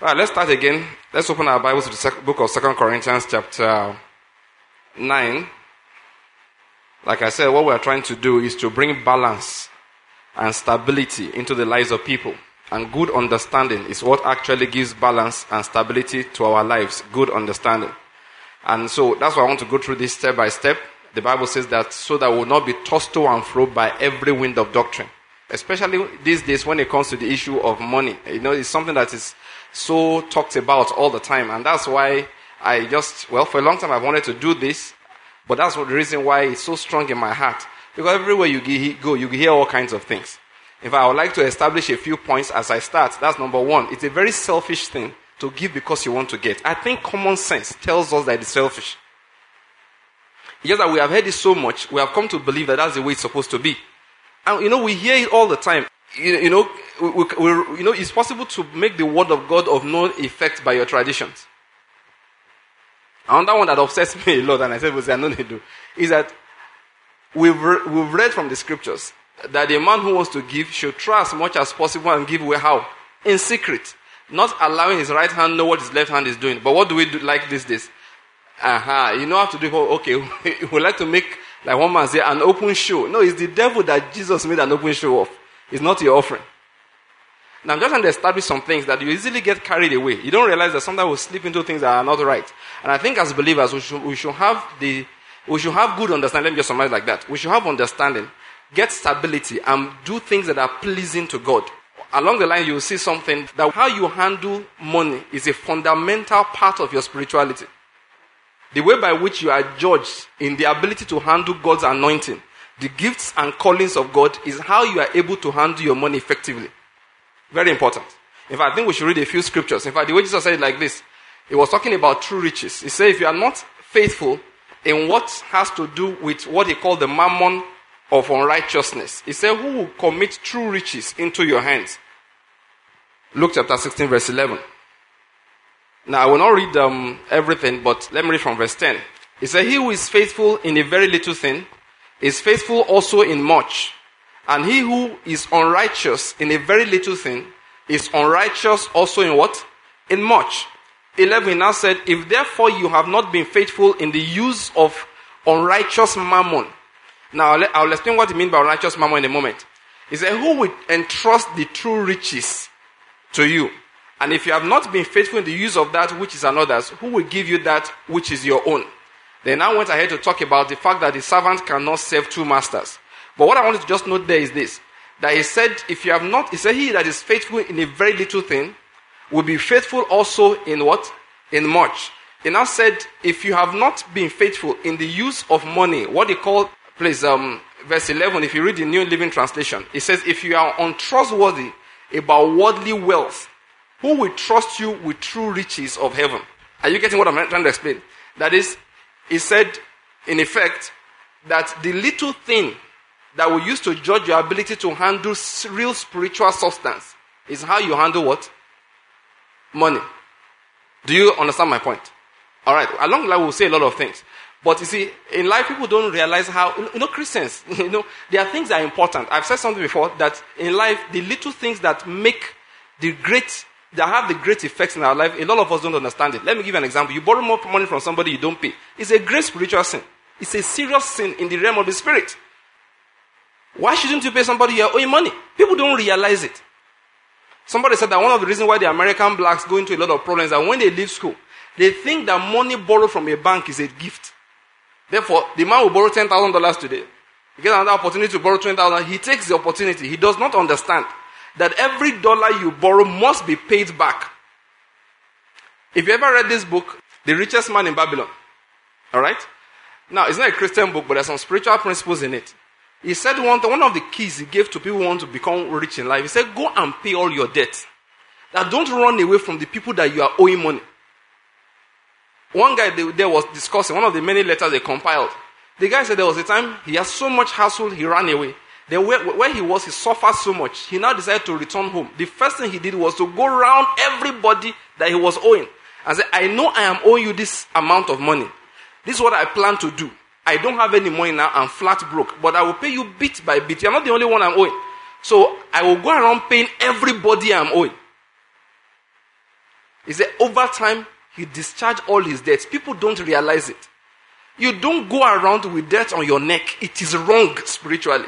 All right, let's start again. Let's open our Bibles to the book of 2 Corinthians chapter 9. Like I said, what we are trying to do is to bring balance and stability into the lives of people. And good understanding is what actually gives balance and stability to our lives. Good understanding. And so that's why I want to go through this step by step. The Bible says that so that we will not be tossed to and fro by every wind of doctrine. Especially these days when it comes to the issue of money. It's something that is so talked about all the time. And that's why for a long time I've wanted to do this. But that's the reason why it's so strong in my heart. Because everywhere you go, you hear all kinds of things. In fact, I would like to establish a few points as I start. That's number one. It's a very selfish thing to give because you want to get. I think common sense tells us that it's selfish. It's just that we have heard it so much, we have come to believe that that's the way it's supposed to be. And we hear it all the time. It's possible to make the word of God of no effect by your traditions. Another one that upsets me a lot, and I said, I know they do, is that we've read from the scriptures that the man who wants to give should try as much as possible and give away how? In secret. Not allowing his right hand know what his left hand is doing. But what do we do like these days? You know how to do it. Okay, we like to make, like one man say, an open show. No, it's the devil that Jesus made an open show of. It's not your offering. Now I'm just trying to establish some things that you easily get carried away. You don't realize that sometimes we slip into things that are not right. And I think as believers, we should have good understanding. Let me just summarize like that. We should have understanding, get stability, and do things that are pleasing to God. Along the line, you will see something that how you handle money is a fundamental part of your spirituality. The way by which you are judged in the ability to handle God's anointing, the gifts and callings of God, is how you are able to handle your money effectively. Very important. In fact, I think we should read a few scriptures. In fact, the way Jesus said it like this, he was talking about true riches. He said, if you are not faithful in what has to do with what he called the mammon of unrighteousness, he said, who will commit true riches into your hands? Luke chapter 16, verse 11. Now, I will not read everything, but let me read from verse 10. He said, he who is faithful in a very little thing is faithful also in much. And he who is unrighteous in a very little thing is unrighteous also in what? In much. 11 now said, if therefore you have not been faithful in the use of unrighteous mammon. Now, I'll explain what he means by unrighteous mammon in a moment. He said, who will entrust the true riches to you? And if you have not been faithful in the use of that which is another's, who will give you that which is your own? Then I went ahead to talk about the fact that the servant cannot serve two masters. But what I wanted to just note there is this, that he said, he said, he that is faithful in a very little thing will be faithful also in what? In much. He now said, if you have not been faithful in the use of money, what he called, please, verse 11, if you read the New Living Translation, it says, if you are untrustworthy about worldly wealth, who will trust you with true riches of heaven? Are you getting what I'm trying to explain? That is, he said, in effect, that the little thing that we use to judge your ability to handle real spiritual substance is how you handle what? Money. Do you understand my point? Alright, along the line we'll say a lot of things. But you see, in life people don't realize how, Christians, there are things that are important. I've said something before, that in life, the little things that have the great effects in our life, a lot of us don't understand it. Let me give you an example. You borrow more money from somebody you don't pay. It's a great spiritual sin. It's a serious sin in the realm of the spirit. Why shouldn't you pay somebody you're owing money? People don't realize it. Somebody said that one of the reasons why the American blacks go into a lot of problems is that when they leave school, they think that money borrowed from a bank is a gift. Therefore, the man will borrow $10,000 today. He gets another opportunity to borrow $20,000. He takes the opportunity. He does not understand that every dollar you borrow must be paid back. If you ever read this book, The Richest Man in Babylon, alright? Now, it's not a Christian book, but there's some spiritual principles in it. He said one of the keys he gave to people who want to become rich in life, he said, go and pay all your debts. Now, don't run away from the people that you are owing money. One guy there was discussing, one of the many letters they compiled. The guy said there was a time he had so much hassle, he ran away. Then where he was, he suffered so much. He now decided to return home. The first thing he did was to go around everybody that he was owing and say, I know I am owing you this amount of money. This is what I plan to do. I don't have any money now, I'm flat broke, but I will pay you bit by bit. You're not the only one I'm owing. So I will go around paying everybody I'm owing. He said, over time, he discharged all his debts. People don't realize it. You don't go around with debt on your neck. It is wrong spiritually.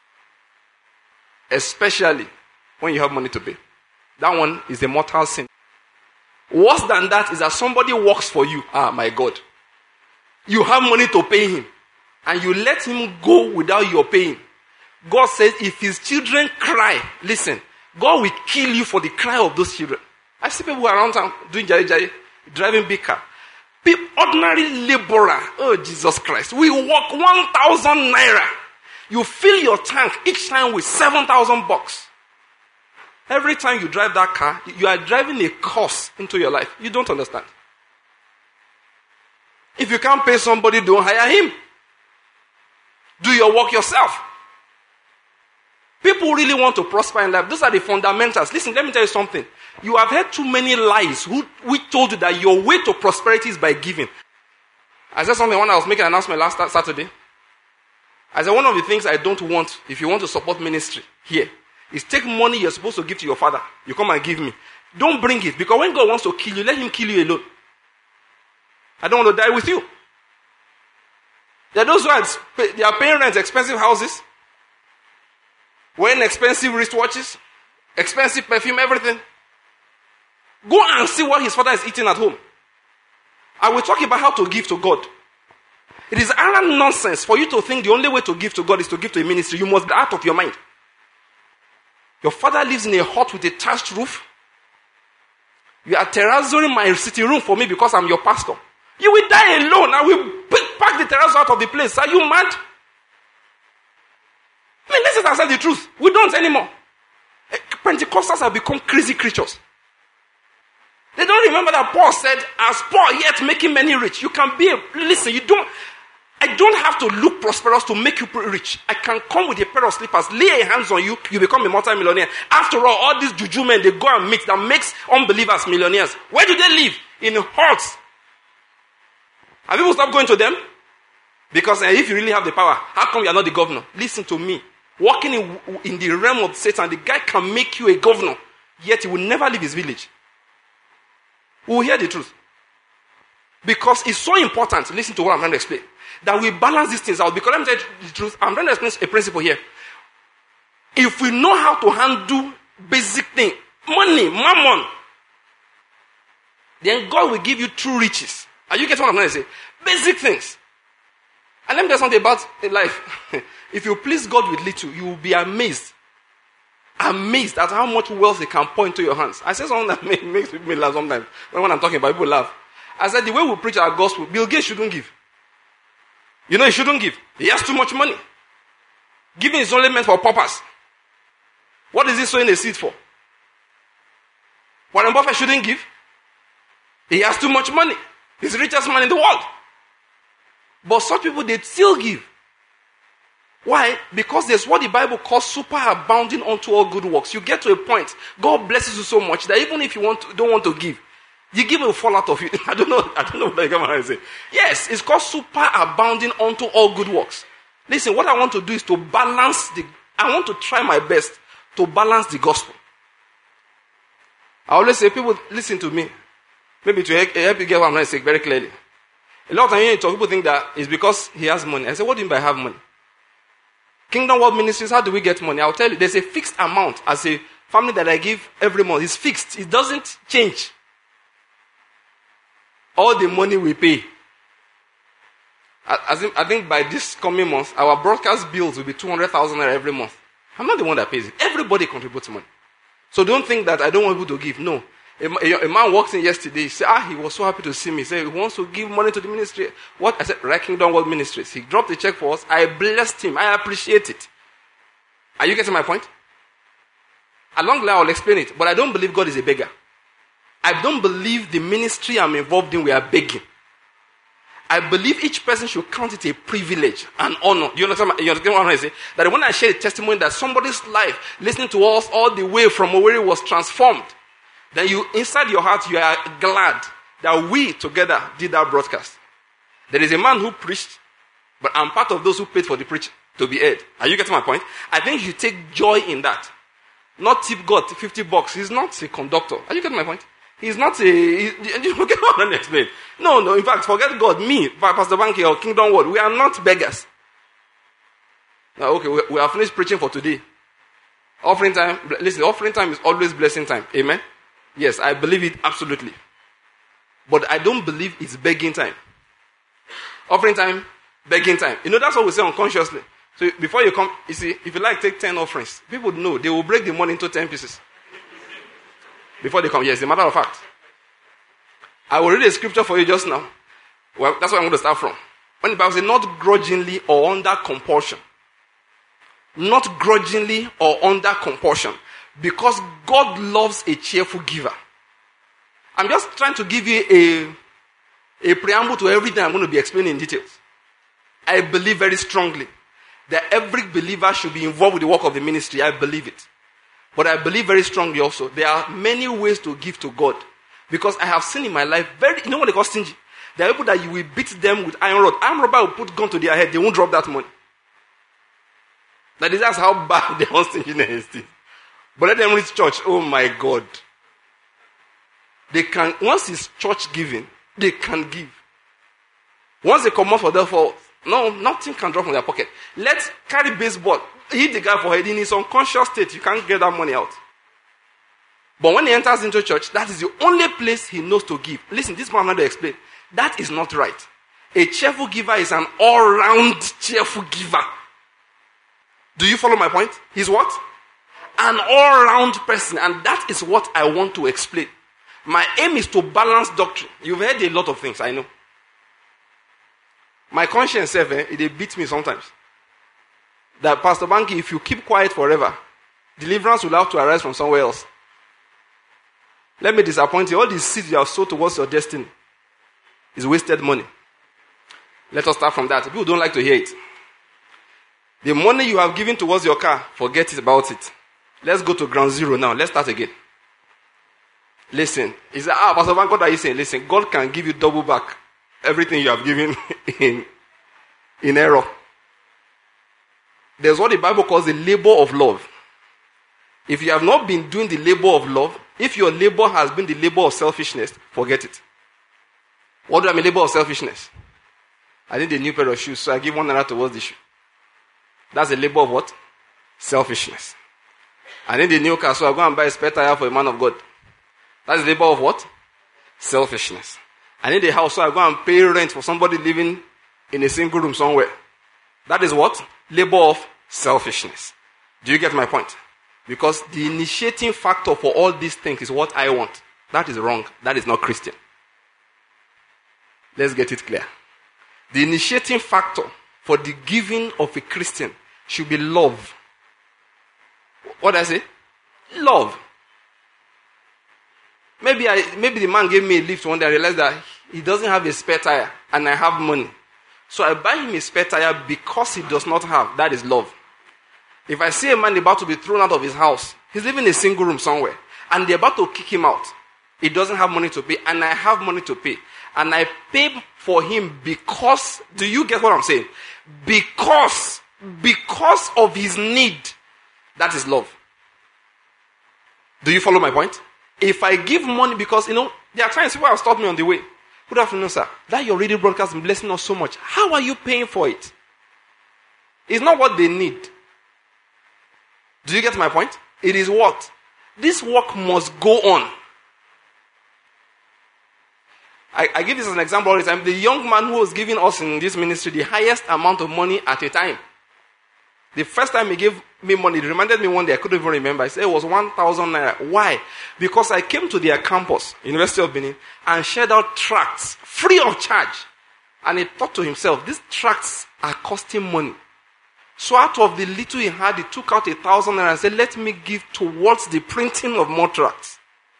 Especially when you have money to pay. That one is a mortal sin. Worse than that is that somebody works for you. Ah, my God. You have money to pay him. And you let him go without your paying. God says if his children cry, listen, God will kill you for the cry of those children. I see people around town doing jai, driving big car. People, ordinary laborer, oh Jesus Christ, we walk 1,000 naira. You fill your tank each time with 7,000 bucks. Every time you drive that car, you are driving a curse into your life. You don't understand. If you can't pay somebody, don't hire him. Do your work yourself. People really want to prosper in life. Those are the fundamentals. Listen, let me tell you something. You have heard too many lies which told you that your way to prosperity is by giving. I said something when I was making an announcement last Saturday. I said one of the things I don't want, if you want to support ministry here, is take money you're supposed to give to your father. You come and give me. Don't bring it, because when God wants to kill you, let him kill you alone. I don't want to die with you. There are those who they are paying rent, expensive houses, wearing expensive wristwatches, expensive perfume, everything. Go and see what his father is eating at home. I will talk about how to give to God. It is utter nonsense for you to think the only way to give to God is to give to a ministry. You must be out of your mind. Your father lives in a hut with a thatched roof. You are terrazzoing my sitting room for me because I'm your pastor. You will die alone. I will pack the terrazzo out of the place. Are you mad? I mean, let's just accept the truth. We don't anymore. Pentecostals have become crazy creatures. They don't remember that Paul said, as poor yet making many rich. You can be listen, I don't have to look prosperous to make you rich. I can come with a pair of slippers, lay hands on you, you become a multi-millionaire. After all these juju men, they go and mix that makes unbelievers millionaires. Where do they live? In huts. Have people stopped going to them? Because if you really have the power, how come you are not the governor? Listen to me. Walking in the realm of Satan, the guy can make you a governor, yet he will never leave his village. We will hear the truth. Because it's so important, listen to what I'm trying to explain, that we balance these things out. Because let me tell you the truth, I'm trying to explain a principle here. If we know how to handle basic things, money, mammon, then God will give you true riches. Are you getting what I'm trying to say? Basic things. And let me tell you something about life. If you please God with little, you will be amazed. Amazed at how much wealth He can pour into your hands. I say something that makes me laugh sometimes. When I'm talking about people laugh. I said the way we preach our gospel, Bill Gates shouldn't give. You know he shouldn't give. He has too much money. Giving is only meant for purpose. What is he sowing a seed for? Warren Buffett shouldn't give. He has too much money. He's the richest man in the world. But such people, they still give. Why? Because there's what the Bible calls superabounding unto all good works. You get to a point, God blesses you so much that even if you don't want to give, the giver will fall out of you. I don't know what I say. Yes, it's called superabounding unto all good works. Listen, what I want to do is to balance I want to try my best to balance the gospel. I always say, people, listen to me. Maybe to help you get what I'm trying to say very clearly. A lot of times people think that it's because he has money. I say, what do you mean by have money? Kingdom World Ministries, how do we get money? I'll tell you, there's a fixed amount as a family that I give every month. It's fixed. It doesn't change. All the money we pay. I think by this coming month, our broadcast bills will be 200,000 every month. I'm not the one that pays it. Everybody contributes money. So don't think that I don't want people to give. No. A man walked in yesterday. He said, he was so happy to see me. He said, he wants to give money to the ministry. What? I said, Right Kingdom World Ministries. He dropped a check for us. I blessed him. I appreciate it. Are you getting my point? Along the line, I'll explain it. But I don't believe God is a beggar. I don't believe the ministry I'm involved in, we are begging. I believe each person should count it a privilege and honor. Do you understand what I'm trying to say? That when I share a testimony that somebody's life, listening to us all the way from where it was transformed, then you, inside your heart, you are glad that we together did that broadcast. There is a man who preached, but I'm part of those who paid for the preaching to be heard. Are you getting my point? I think you take joy in that. Not tip God $50. He's not a conductor. Are you getting my point? He's not you get what I'm explain. No. In fact, forget God. Me, Pastor Banky or Kingdom World, we are not beggars. Now, okay, we have finished preaching for today. Offering time. Listen, offering time is always blessing time. Amen. Yes, I believe it absolutely. But I don't believe it's begging time. Offering time, begging time. That's what we say unconsciously. So before you come, you see, if you like, take 10 offerings. People know they will break the money into 10 pieces. Before they come. Yes, as a matter of fact. I will read a scripture for you just now. Well, that's what I'm going to start from. When the Bible says, not grudgingly or under compulsion. Not grudgingly or under compulsion. Because God loves a cheerful giver. I'm just trying to give you a preamble to everything I'm going to be explaining in details. I believe very strongly that every believer should be involved with the work of the ministry. I believe it. But I believe very strongly also, there are many ways to give to God. Because I have seen in my life, what they call stingy? There are people that you will beat them with iron rod. Iron rod will put gun to their head. They won't drop that money. That's how bad their own stinginess is. But let them reach church. Oh my God. They can, once it's church giving, they can give. Once they come out for their fault, no, nothing can drop from their pocket. Let's carry baseball. Hit the guy for head in his unconscious state. You can't get that money out. But when he enters into church, that is the only place he knows to give. Listen, this man I'm going to explain. That is not right. A cheerful giver is an all-round cheerful giver. Do you follow my point? He's what? An all-round person. And that is what I want to explain. My aim is to balance doctrine. You've heard a lot of things, I know. My conscience, it beats me sometimes. That Pastor Banky, if you keep quiet forever, deliverance will have to arise from somewhere else. Let me disappoint you. All these seeds you have sowed towards your destiny is wasted money. Let us start from that. People don't like to hear it. The money you have given towards your car, forget about it. Let's go to ground zero now. Let's start again. Listen. He said, Pastor Banky, what are you saying? Listen, God can give you double back everything you have given in error. There's what the Bible calls the labor of love. If you have not been doing the labor of love, if your labor has been the labor of selfishness, forget it. What do I mean labor of selfishness? I need a new pair of shoes, so I give $1 towards the shoe. That's a labor of what? Selfishness. I need a new car, so I go and buy a spare tire for a man of God. That's the labor of what? Selfishness. I need a house, so I go and pay rent for somebody living in a single room somewhere. That is what? Labor of selfishness. Do you get my point? Because the initiating factor for all these things is what I want. That is wrong. That is not Christian. Let's get it clear. The initiating factor for the giving of a Christian should be love. What did I say? Love. Maybe the man gave me a lift one day. I realized that he doesn't have a spare tire and I have money. So I buy him a spare tire because he does not have. That is love. If I see a man about to be thrown out of his house, he's living in a single room somewhere, and they're about to kick him out. He doesn't have money to pay, and I have money to pay. And I pay for him because, do you get what I'm saying? Because of his need. That is love. Do you follow my point? If I give money because, there are times people have stopped me on the way. Good afternoon, sir. That your radio broadcast is blessing us so much. How are you paying for it? It's not what they need. Do you get my point? It is what? This work must go on. I give this as an example all the time. The young man who was giving us in this ministry the highest amount of money at a time. The first time he gave me money, it reminded me one day, I couldn't even remember. He said it was 1,000 naira. Why? Because I came to their campus, University of Benin, and shared out tracts free of charge. And he thought to himself, these tracts are costing money. So out of the little he had, he took out 1,000 naira and said, let me give towards the printing of more tracts.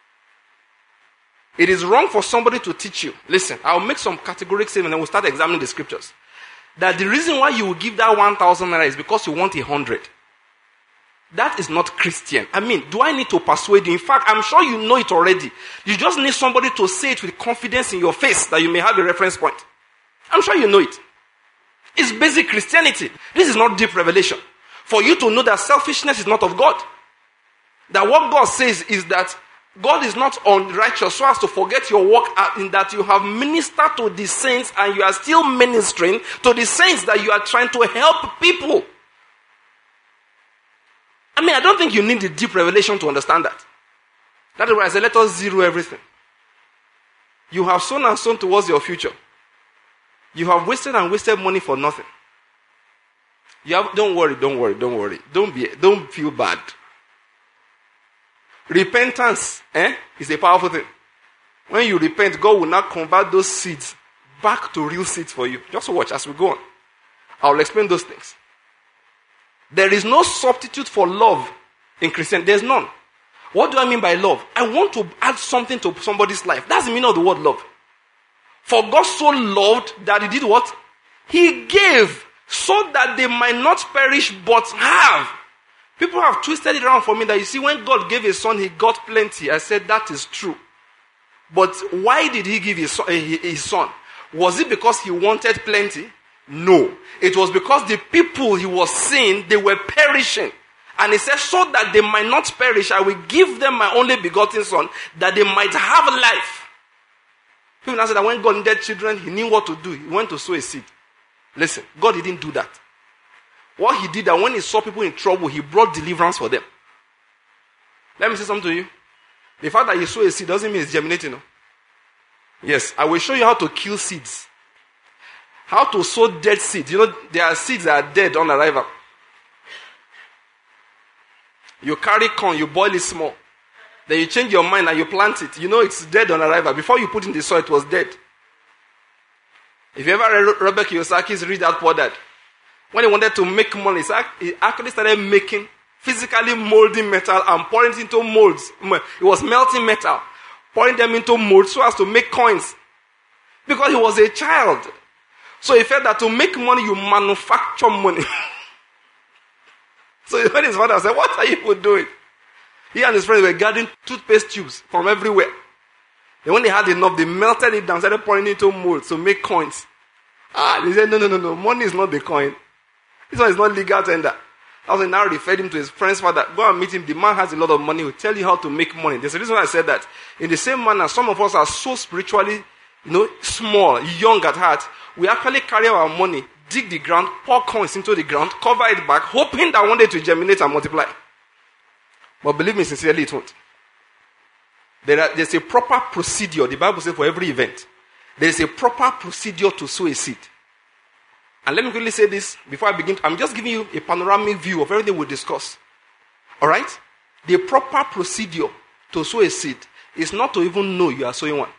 It is wrong for somebody to teach you. Listen, I'll make some categorical statements and we'll start examining the scriptures. That the reason why you will give that 1,000 naira is because you want 100. That is not Christian. Do I need to persuade you? In fact, I'm sure you know it already. You just need somebody to say it with confidence in your face that you may have a reference point. I'm sure you know it. It's basic Christianity. This is not deep revelation. For you to know that selfishness is not of God. That what God says is that God is not unrighteous so as to forget your work in that you have ministered to the saints and you are still ministering to the saints that you are trying to help people. I don't think you need the deep revelation to understand that. That is why I say, let us zero everything. You have sown and sown towards your future. You have wasted and wasted money for nothing. Don't worry. Don't feel bad. Repentance is a powerful thing. When you repent, God will now convert those seeds back to real seeds for you. Just watch as we go on. I'll explain those things. There is no substitute for love in Christianity. There's none. What do I mean by love? I want to add something to somebody's life. That's the meaning of the word love. For God so loved that he did what? He gave so that they might not perish but have. People have twisted it around for me that you see when God gave his son, he got plenty. I said that is true. But why did he give his son? Was it because he wanted plenty? No. It was because the people he was seeing, they were perishing. And he said, so that they might not perish, I will give them my only begotten son, that they might have life. People now say that when God needed children, he knew what to do. He went to sow a seed. Listen, God didn't do that. What he did, that when he saw people in trouble, he brought deliverance for them. Let me say something to you. The fact that you sow a seed doesn't mean it's germinating. No? Yes, I will show you how to kill seeds. How to sow dead seeds. There are seeds that are dead on arrival. You carry corn, you boil it small. Then you change your mind and you plant it. It's dead on arrival. Before you put it in the soil, it was dead. If you ever read Robert Kiyosaki's Read That Poor Dad, when he wanted to make money, he actually started making, physically molding metal and pouring it into molds. It was melting metal, pouring them into molds so as to make coins. Because he was a child. So he felt that to make money, you manufacture money. So when his father said, what are you doing? He and his friends were gathering toothpaste tubes from everywhere. And when they had enough, they melted it down, started pouring it into molds to make coins. They said, no, money is not the coin. This one is not legal tender. That's why now referred him to his friend's father. Go and meet him. The man has a lot of money. He will tell you how to make money. There's a reason why I said that. In the same manner, some of us are so spiritually, small, young at heart. We actually carry our money, dig the ground, pour coins into the ground, cover it back, hoping that one day it will germinate and multiply. But believe me sincerely, it won't. There's a proper procedure. The Bible says for every event, there is a proper procedure to sow a seed. And let me quickly say this before I begin. I'm just giving you a panoramic view of everything we'll discuss. Alright? The proper procedure to sow a seed is not to even know you are sowing one.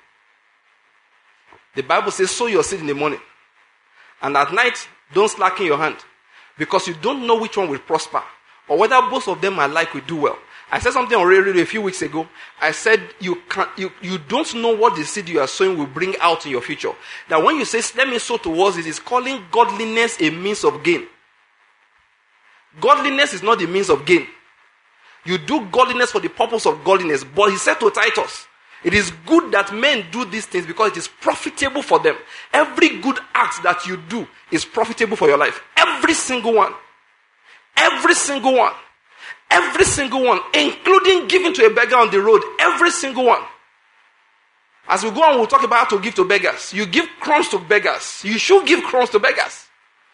The Bible says sow your seed in the morning. And at night, don't slacken your hand. Because you don't know which one will prosper. Or whether both of them alike will do well. I said something on radio a few weeks ago. I said you don't know what the seed you are sowing will bring out in your future. That when you say, let me sow towards it, is calling godliness a means of gain. Godliness is not the means of gain. You do godliness for the purpose of godliness. But he said to Titus, it is good that men do these things because it is profitable for them. Every good act that you do is profitable for your life. Every single one. Every single one. Every single one, including giving to a beggar on the road. Every single one. As we go on, we'll talk about how to give to beggars. You give crumbs to beggars. You should give crumbs to beggars.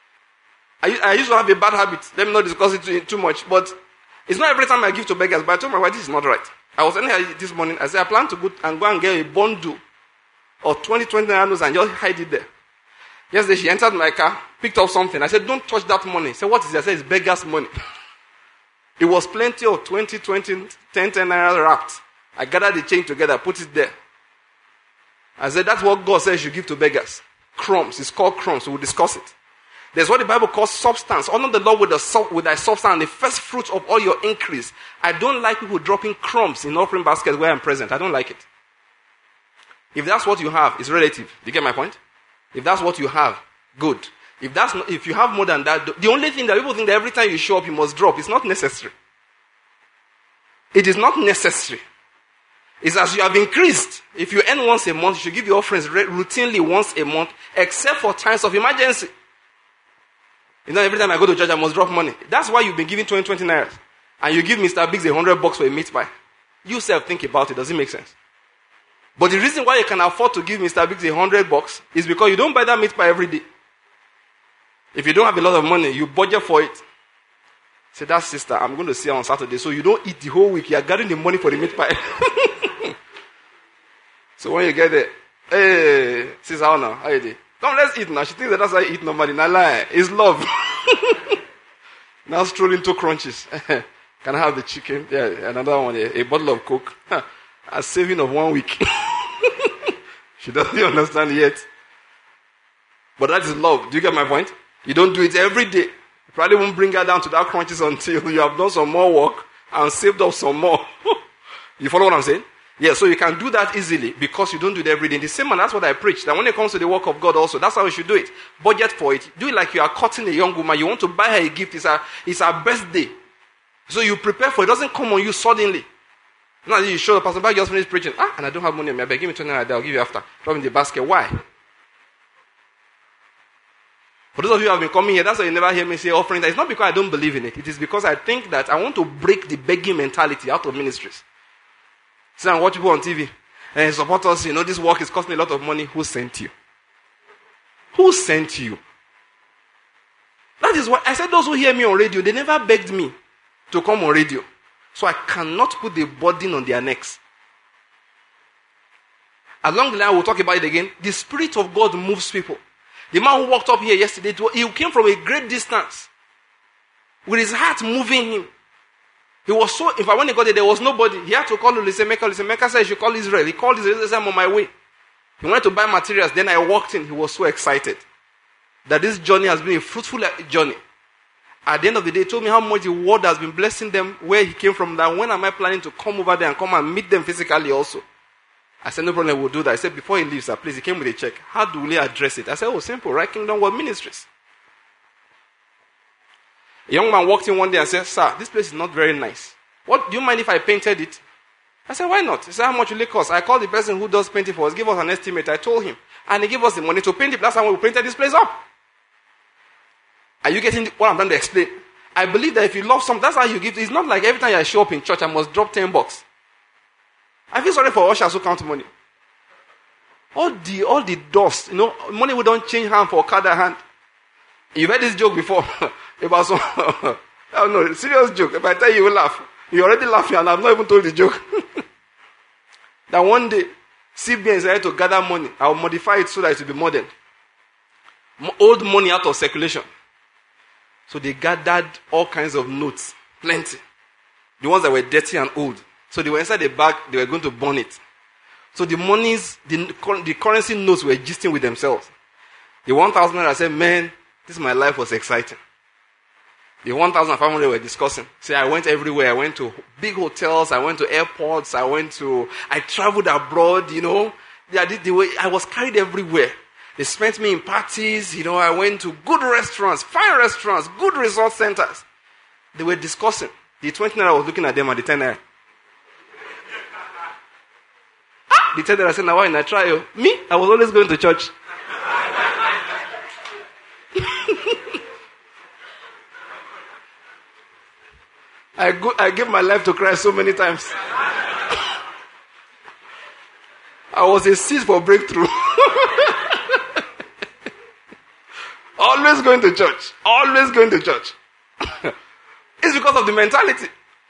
I used to have a bad habit. Let me not discuss it too much. But it's not every time I give to beggars. But I told my wife, this is not right. I was telling her this morning, I said, I plan to go and get a bundle of 20 naira and just hide it there. Yesterday, she entered my car, picked up something. I said, don't touch that money. She said, what is it? I said, it's beggars' money. It was plenty of 10 naira wrapped. I gathered the change together, put it there. I said, that's what God says you give to beggars. Crumbs. It's called crumbs. We'll discuss it. There's what the Bible calls substance. Honor the Lord with thy substance and the first fruits of all your increase. I don't like people dropping crumbs in offering baskets where I'm present. I don't like it. If that's what you have, it's relative. Do you get my point? If that's what you have, good. If you have more than that, the only thing that people think that every time you show up, you must drop. It's not necessary. It is not necessary. It's as you have increased. If you earn once a month, you should give your offerings routinely once a month, except for times of emergency. Every time I go to church, I must drop money. That's why you've been giving 20 naira. And you give Mr. Biggs $100 for a meat pie. You self think about it. Does it make sense? But the reason why you can afford to give Mr. Biggs $100 is because you don't buy that meat pie every day. If you don't have a lot of money, you budget for it. Say, that sister, I'm going to see her on Saturday, so you don't eat the whole week. You are gathering the money for the meat pie. So when you get there, hey, sister, how now? How you doing? Come, let's eat now. She thinks that's how you eat normally. Nah, lie. It's love. Now stroll into crunches. Can I have the chicken? Yeah, another one. A bottle of Coke. A saving of 1 week. She doesn't understand yet. But that is love. Do you get my point? You don't do it every day. You probably won't bring her down to that crunches until you have done some more work and saved up some more. You follow what I'm saying? Yeah, so you can do that easily because you don't do it every day. In the same manner, that's what I preach. That when it comes to the work of God also, that's how you should do it. Budget for it. Do it like you are courting a young woman. You want to buy her a gift. It's her birthday. So you prepare for it. It doesn't come on you suddenly. Now you show the pastor back just finished preaching. And I don't have money on me. I beg, give me 20 naira. I'll give you after. Drop in the basket. Why? For those of you who have been coming here, that's why you never hear me say offering. It's not because I don't believe in it. It is because I think that I want to break the begging mentality out of ministries. See, I watch people on TV and support us. This work is costing a lot of money. Who sent you? Who sent you? That is what I said. Those who hear me on radio, they never begged me to come on radio. So I cannot put the burden on their necks. Along the line, we'll talk about it again. The Spirit of God moves people. The man who walked up here yesterday, he came from a great distance with his heart moving him. He was so, in fact, when he got there was nobody. He had to call Lisemeka. Lisemeka said, you should call Israel. He called Israel. He said, I'm on my way. He wanted to buy materials. Then I walked in. He was so excited that this journey has been a fruitful journey. At the end of the day, he told me how much the word has been blessing them, where he came from, that when am I planning to come over there and come and meet them physically also? I said, no problem, we'll do that. I said, before he leaves, please, he came with a check. How do we address it? I said, simple, right? Kingdom World Ministries. A young man walked in one day and said, sir, this place is not very nice. What, do you mind if I painted it? I said, why not? He said, how much will it cost? I called the person who does painting for us, give us an estimate. I told him. And he gave us the money to paint it. Last time we painted this place up. Are you getting what I'm trying to explain? I believe that if you love something, that's how you give. It's not like every time I show up in church, I must drop $10. I feel sorry for ushers who count money. All the dust, money we don't change hand for card hand. You've heard this joke before about some. Oh no, serious joke. If I tell you, you will laugh. You're already laughing, and I've not even told the joke. That one day, CBN decided to gather money. I'll modify it so that it will be modern. Old money out of circulation. So they gathered all kinds of notes, plenty. The ones that were dirty and old. So they were inside the bag, they were going to burn it. So the monies, the currency notes were gisting with themselves. The 1,000 I said, man, my life was exciting. The 1,500 were discussing. Say, I went everywhere. I went to big hotels. I went to airports. I traveled abroad, I was carried everywhere. They spent me in parties. I went to good restaurants, fine restaurants, good resort centers. They were discussing. The 20 naira, I was looking at them at the 10 naira. The 10 naira, I said, now why not try you? Me? I was always going to church. I gave my life to Christ so many times. I was a seed for breakthrough. Always going to church. Always going to church. It's because of the mentality.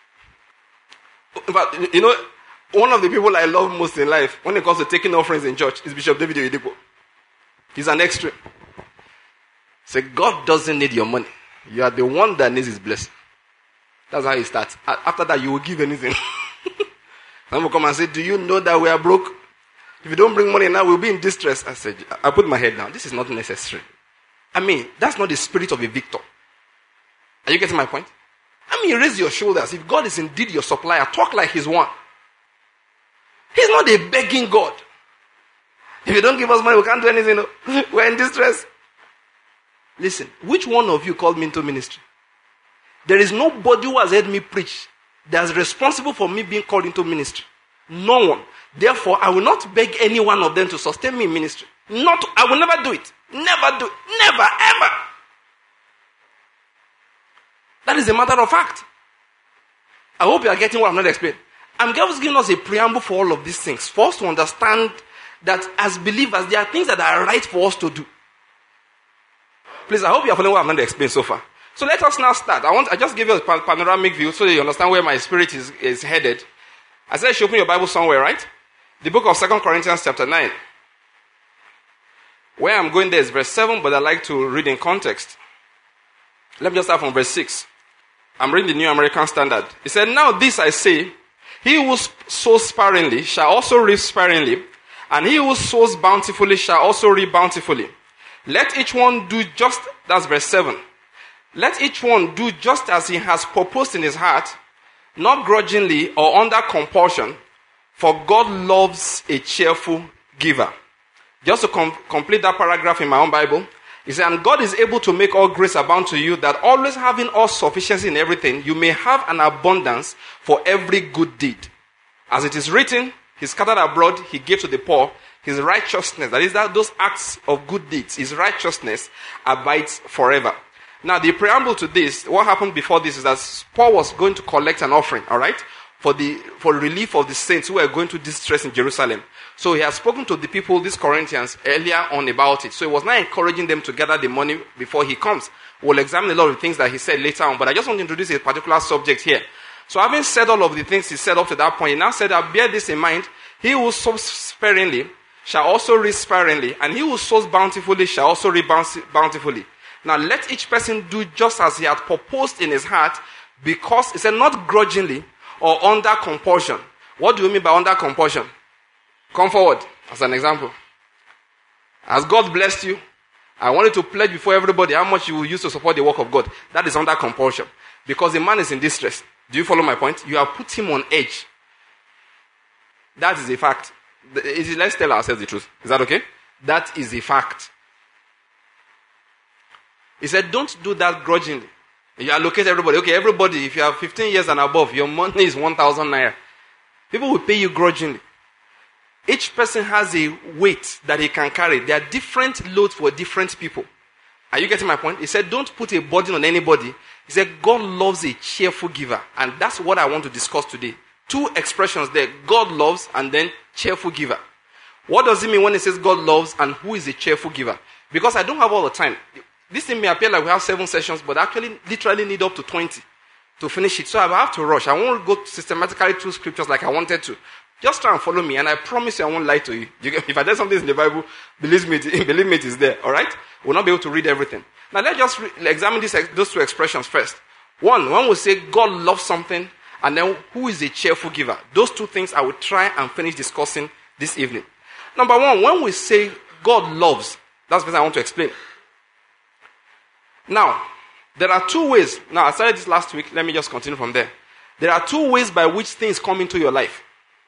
In fact, one of the people I love most in life, when it comes to taking offerings in church, is Bishop David Oyedepo. He's an extreme. Say, God doesn't need your money. You are the one that needs his blessing. That's how he starts. After that, you will give anything. Some will come and say, do you know that we are broke? If you don't bring money now, we'll be in distress. I said, I put my head down. This is not necessary. That's not the spirit of a victor. Are you getting my point? Raise your shoulders. If God is indeed your supplier, talk like he's one. He's not a begging God. If you don't give us money, we can't do anything. We're in distress. Listen, which one of you called me into ministry? There is nobody who has heard me preach that's responsible for me being called into ministry. No one. Therefore, I will not beg any one of them to sustain me in ministry. I will never do it. Never do it. Never, ever. That is a matter of fact. I hope you are getting what I'm not explaining. I'm just giving us a preamble for all of these things, for us to understand that as believers, there are things that are right for us to do. Please, I hope you are following what I'm going to explain so far. So let us now start. I just give you a panoramic view so that you understand where my spirit is headed. I said you should open your Bible somewhere, right? The book of 2 Corinthians chapter 9. Where I'm going there is verse 7, but I like to read in context. Let me just start from verse 6. I'm reading the New American Standard. It said, "Now this I say, he who sows sparingly shall also reap sparingly, and he who sows bountifully shall also reap bountifully. Let each one do just," that's verse 7. "Let each one do just as he has purposed in his heart, not grudgingly or under compulsion, for God loves a cheerful giver." Just to complete that paragraph in my own Bible, it says, "And God is able to make all grace abound to you, that always having all sufficiency in everything, you may have an abundance for every good deed. As it is written, he scattered abroad, he gave to the poor. His righteousness," that is, that those acts of good deeds, his righteousness abides forever. Now, the preamble to this, what happened before this is that Paul was going to collect an offering, all right, for relief of the saints who were going through distress in Jerusalem. So he had spoken to the people, these Corinthians, earlier on about it. So he was now encouraging them to gather the money before he comes. We'll examine a lot of the things that he said later on, but I just want to introduce a particular subject here. So having said all of the things he said up to that point, he now said that bear this in mind, he who sows sparingly shall also reap sparingly, and he who sows bountifully shall also reap bountifully. Now let each person do just as he had purposed in his heart, because, he said, not grudgingly or under compulsion. What do you mean by under compulsion? Come forward as an example. Has God blessed you? I want you to pledge before everybody how much you will use to support the work of God. That is under compulsion. Because the man is in distress. Do you follow my point? You have put him on edge. That is a fact. Let's tell ourselves the truth. Is that okay? That is a fact. He said, don't do that grudgingly. You allocate everybody. Okay, everybody, if you have 15 years and above, your money is 1,000 naira. People will pay you grudgingly. Each person has a weight that he can carry. There are different loads for different people. Are you getting my point? He said, don't put a burden on anybody. He said, God loves a cheerful giver. And that's what I want to discuss today. Two expressions there. God loves and then cheerful giver. What does it mean when it says God loves and who is a cheerful giver? Because I don't have all the time. This thing may appear like we have 7 sessions, but actually literally need up to 20 to finish it. So I have to rush. I won't go systematically through scriptures like I wanted to. Just try and follow me, and I promise you I won't lie to you. If I tell something in the Bible, believe me, it is there. All right? We'll not be able to read everything. Now let's just examine those two expressions first. One, when we say God loves something, and then who is a cheerful giver? Those two things I will try and finish discussing this evening. Number one, when we say God loves, that's what I want to explain. Now, there are 2 ways. Now, I started this last week. Let me just continue from there. There are 2 ways by which things come into your life.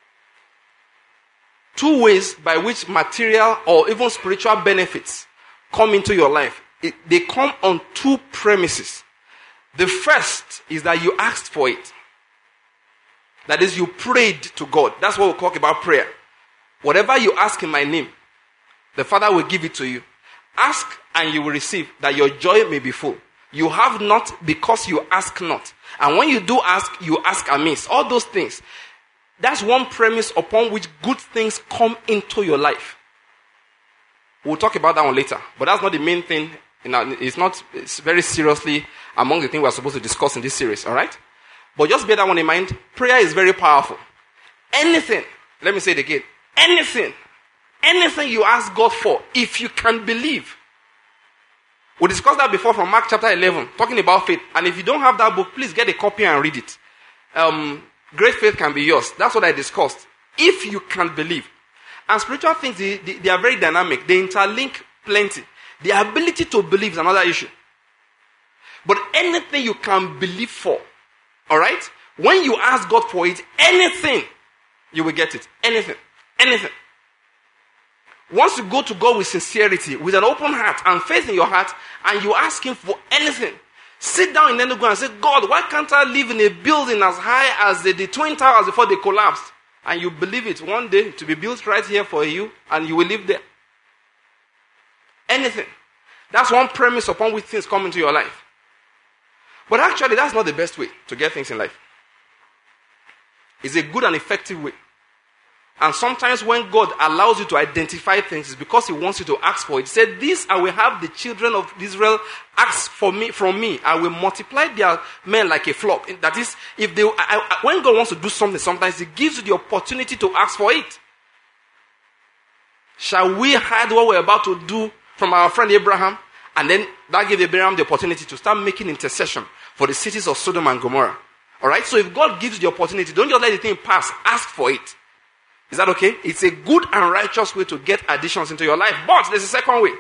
2 ways by which material or even spiritual benefits come into your life. They come on 2 premises. The first is that you asked for it. That is, you prayed to God. That's what we talk about prayer. Whatever you ask in my name, the Father will give it to you. Ask and you will receive, that your joy may be full. You have not because you ask not. And when you do ask, you ask amiss. All those things. That's one premise upon which good things come into your life. We'll talk about that one later. But that's not the main thing. It's very seriously among the things we're supposed to discuss in this series. All right? But just bear that one in mind. Prayer is very powerful. Anything, let me say it again. Anything you ask God for, if you can believe. We discussed that before from Mark chapter 11, talking about faith. And if you don't have that book, please get a copy and read it. Great faith can be yours. That's what I discussed. If you can believe. And spiritual things, they are very dynamic. They interlink plenty. The ability to believe is another issue. But anything you can believe for, all right? When you ask God for it, anything, you will get it. Anything. Once you go to God with sincerity, with an open heart and faith in your heart, and you ask Him for anything, sit down in Enugu and say, God, why can't I live in a building as high as the Twin Towers before they collapsed? And you believe it one day to be built right here for you, and you will live there. Anything. That's one premise upon which things come into your life. But actually, that's not the best way to get things in life. It's a good and effective way. And sometimes when God allows you to identify things, it's because he wants you to ask for it. He said, this I will have the children of Israel ask from me. I will multiply their men like a flock. That is, when God wants to do something, sometimes he gives you the opportunity to ask for it. Shall we hide what we're about to do from our friend Abraham? And then that gave Abraham the opportunity to start making intercession for the cities of Sodom and Gomorrah. Alright, so if God gives you the opportunity, don't just let the thing pass, ask for it. Is that okay? It's a good and righteous way to get additions into your life. But there's a second way.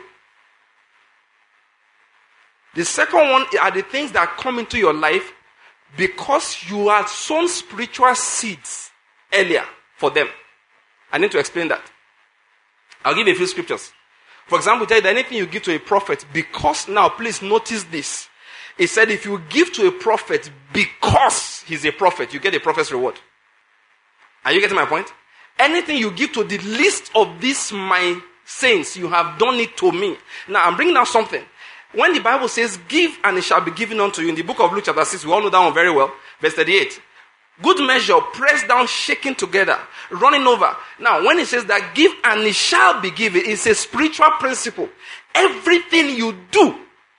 The second one are the things that come into your life because you had sown spiritual seeds earlier for them. I need to explain that. I'll give you a few scriptures. For example, tell you that anything you give to a prophet, because now, please notice this. It said if you give to a prophet because he's a prophet, you get a prophet's reward. Are you getting my point? Anything you give to the least of these my saints, you have done it to me. Now, I'm bringing out something. When the Bible says, give and it shall be given unto you, in the book of Luke chapter 6, we all know that one very well, verse 38. Good measure, pressed down, shaken together, running over. Now, when it says that give and it shall be given, it's a spiritual principle. Everything you do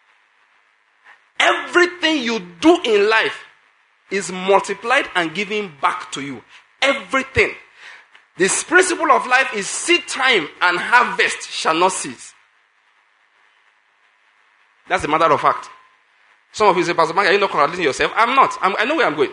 in life is multiplied and given back to you. Everything. This principle of life is seed time and harvest shall not cease. That's a matter of fact. Some of you say, Pastor Mark, are you not congratulating yourself? I'm not. I know where I'm going.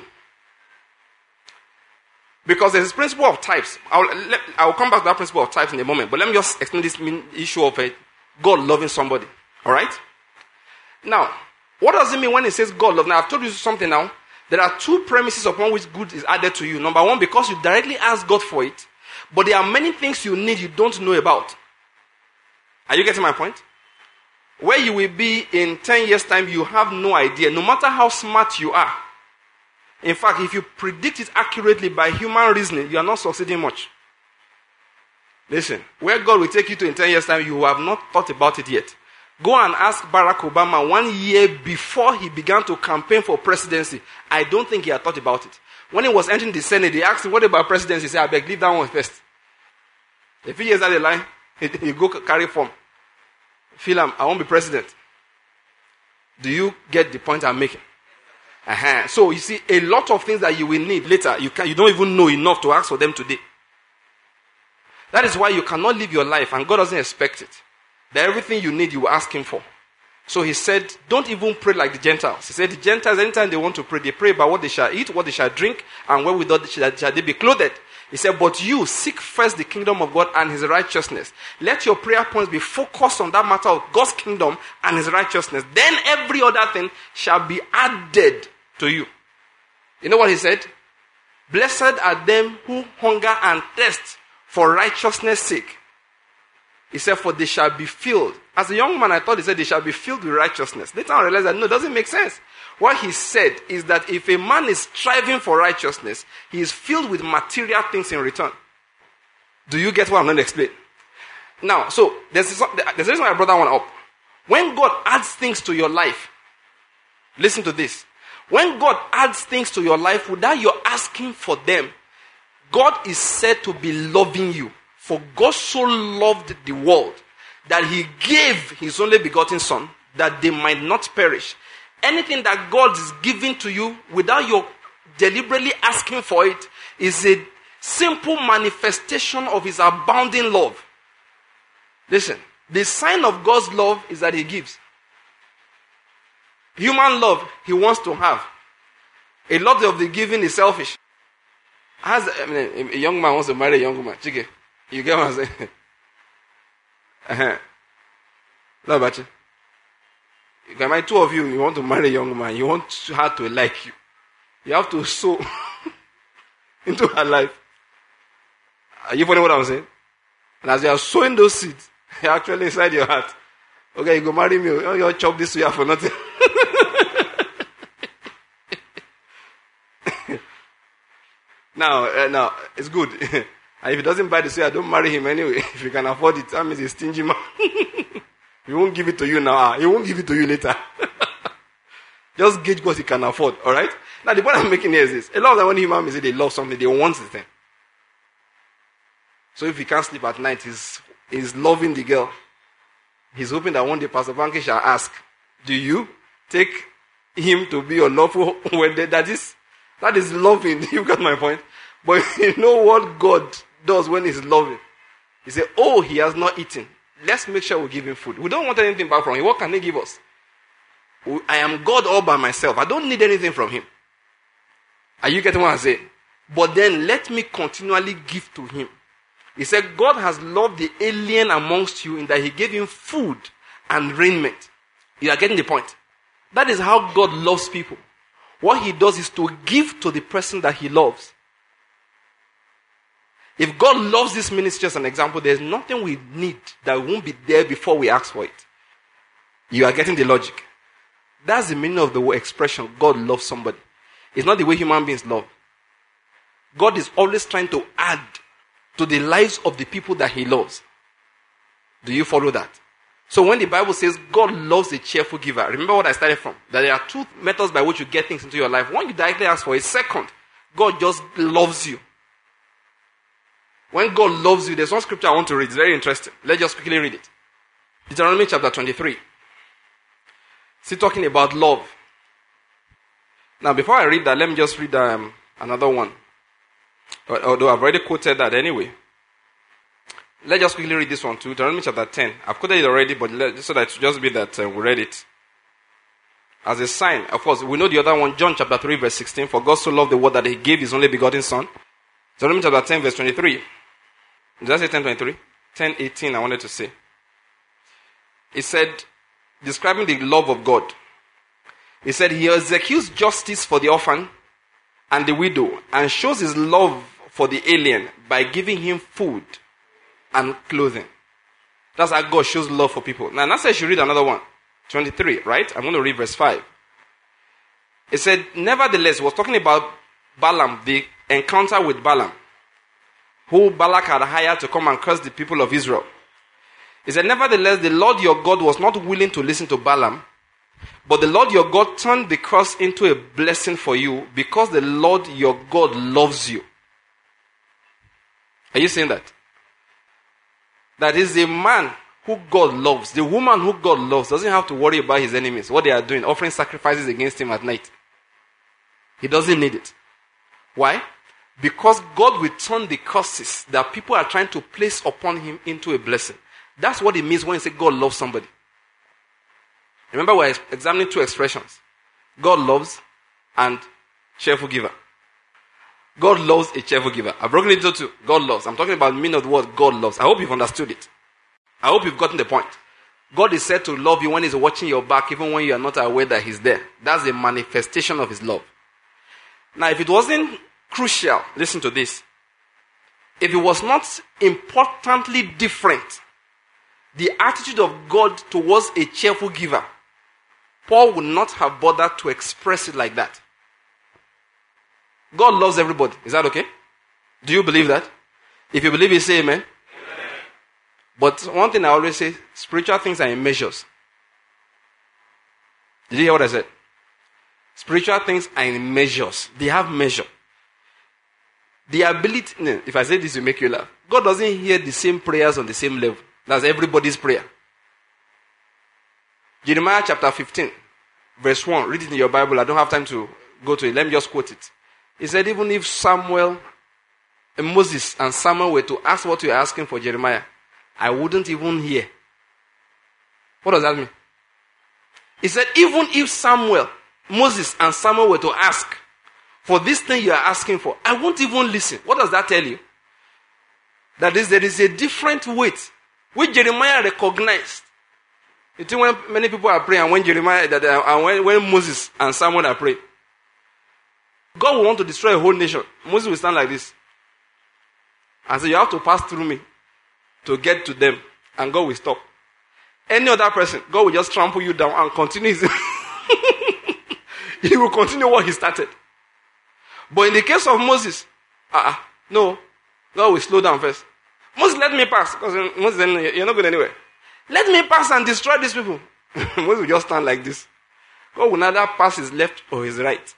Because there's this principle of types. I'll come back to that principle of types in a moment. But let me just explain this issue of God loving somebody. Alright? Now, what does it mean when it says God love? Now, I've told you something now. There are two premises upon which good is added to you. Number one, because you directly ask God for it. But there are many things you need you don't know about. Are you getting my point? Where you will be in 10 years' time, you have no idea. No matter how smart you are. In fact, if you predict it accurately by human reasoning, you are not succeeding much. Listen, where God will take you to in 10 years' time, you have not thought about it yet. Go and ask Barack Obama 1 year before he began to campaign for presidency. I don't think he had thought about it. When he was entering the Senate, they asked him, what about presidency? He said, I beg, leave that one first. A few years down the line, he go carry form. Philam, I won't be president. Do you get the point I'm making? So you see, a lot of things that you will need later, you don't even know enough to ask for them today. That is why you cannot live your life, and God doesn't expect it. That everything you need, you will ask him for. So he said, don't even pray like the Gentiles. He said, the Gentiles, anytime they want to pray, they pray about what they shall eat, what they shall drink, and wherewithal shall they be clothed. He said, but you seek first the kingdom of God and his righteousness. Let your prayer points be focused on that matter of God's kingdom and his righteousness. Then every other thing shall be added to you. You know what he said? Blessed are them who hunger and thirst for righteousness' sake. He said, for they shall be filled. As a young man, I thought he said they shall be filled with righteousness. Later I realized that no, it doesn't make sense. What he said is that if a man is striving for righteousness, he is filled with material things in return. Do you get what I'm going to explain? Now, so there's a reason why I brought that one up. When God adds things to your life, listen to this. When God adds things to your life without you asking for them, God is said to be loving you. For God so loved the world that he gave his only begotten son that they might not perish. Anything that God is giving to you without you deliberately asking for it is a simple manifestation of his abounding love. Listen, the sign of God's love is that he gives. Human love, he wants to have. A lot of the giving is selfish. A young man wants to marry a young woman. Chike, you get what I'm saying? No, but you can marry two of you. You want to marry a young man. You want her to like you. You have to sow into her life. Are you following what I'm saying? And as you are sowing those seeds, you're actually inside your heart. Okay, you go marry me. You'll chop this way for nothing. Now, it's good. And if he doesn't buy the soya, don't marry him anyway. If you can afford it, that means he's a stingy man. He won't give it to you now. He won't give it to you later. Just gauge what he can afford, all right? Now, the point I'm making here is this. A lot of them, when human beings say they love something, they want the thing. So if he can't sleep at night, he's loving the girl. He's hoping that one day Pastor Banky shall ask, do you take him to be your lawful wedded? That is loving. You got my point? But you know what God does when he's loving? He says, oh, he has not eaten. Let's make sure we give him food. We don't want anything back from him. What can he give us? I am God all by myself. I don't need anything from him. Are you getting what I say? But then let me continually give to him. He said, God has loved the alien amongst you in that he gave him food and raiment. You are getting the point. That is how God loves people. What he does is to give to the person that he loves. If God loves this ministry as an example, there's nothing we need that won't be there before we ask for it. You are getting the logic. That's the meaning of the word expression, God loves somebody. It's not the way human beings love. God is always trying to add to the lives of the people that he loves. Do you follow that? So when the Bible says God loves a cheerful giver, remember what I started from. That there are two methods by which you get things into your life. One, you directly ask for it. Second, God just loves you. When God loves you, there's one scripture I want to read. It's very interesting. Let's just quickly read it. Deuteronomy chapter 23. Still talking about love. Now, before I read that, let me just read another one. Although I've already quoted that anyway. Let's just quickly read this one too. Deuteronomy chapter 10. I've quoted it already, but so that it should just be that we read it. As a sign, of course, we know the other one, John chapter 3 verse 16. For God so loved the world that he gave his only begotten son. Deuteronomy chapter 10 verse 23. Did I say 10:23? 10:18 I wanted to say. He said, describing the love of God. He said, he executes justice for the orphan and the widow and shows his love for the alien by giving him food and clothing. That's how God shows love for people. Now, I should read another one. 23, right? I'm going to read verse 5. It said, nevertheless, he was talking about Balaam, the encounter with Balaam, who Balak had hired to come and curse the people of Israel. He said, nevertheless, the Lord your God was not willing to listen to Balaam, but the Lord your God turned the curse into a blessing for you because the Lord your God loves you. Are you saying that? That is the man who God loves. The woman who God loves doesn't have to worry about his enemies, what they are doing, offering sacrifices against him at night. He doesn't need it. Why? Because God will turn the curses that people are trying to place upon him into a blessing. That's what it means when you say God loves somebody. Remember, we're examining two expressions. God loves and cheerful giver. God loves a cheerful giver. I've broken it into two. God loves. I'm talking about the meaning of the word God loves. I hope you've understood it. I hope you've gotten the point. God is said to love you when he's watching your back, even when you are not aware that he's there. That's a manifestation of his love. Now, if it wasn't crucial, listen to this. If it was not importantly different, the attitude of God towards a cheerful giver, Paul would not have bothered to express it like that. God loves everybody. Is that okay? Do you believe that? If you believe it, say amen. Amen. But one thing I always say, spiritual things are in measures. Did you hear what I said? Spiritual things are in measures. They have measure. The ability, if I say this will make you laugh. God doesn't hear the same prayers on the same level. That's everybody's prayer. Jeremiah chapter 15, verse 1. Read it in your Bible. I don't have time to go to it. Let me just quote it. He said, even if Moses and Samuel were to ask what you are asking for, Jeremiah, I wouldn't even hear. What does that mean? He said, even if Moses and Samuel were to ask for this thing you are asking for, I won't even listen. What does that tell you? That is, there is a different weight, which Jeremiah recognized. You think when many people are praying, and when Moses and Samuel are praying, God will want to destroy a whole nation. Moses will stand like this and say, you have to pass through me to get to them, and God will stop. Any other person, God will just trample you down and continue his he will continue what he started. But in the case of Moses, no, God will slow down first. Moses, let me pass. Because Moses, you're not going anywhere. Let me pass and destroy these people. Moses will just stand like this. God will neither pass his left or his right.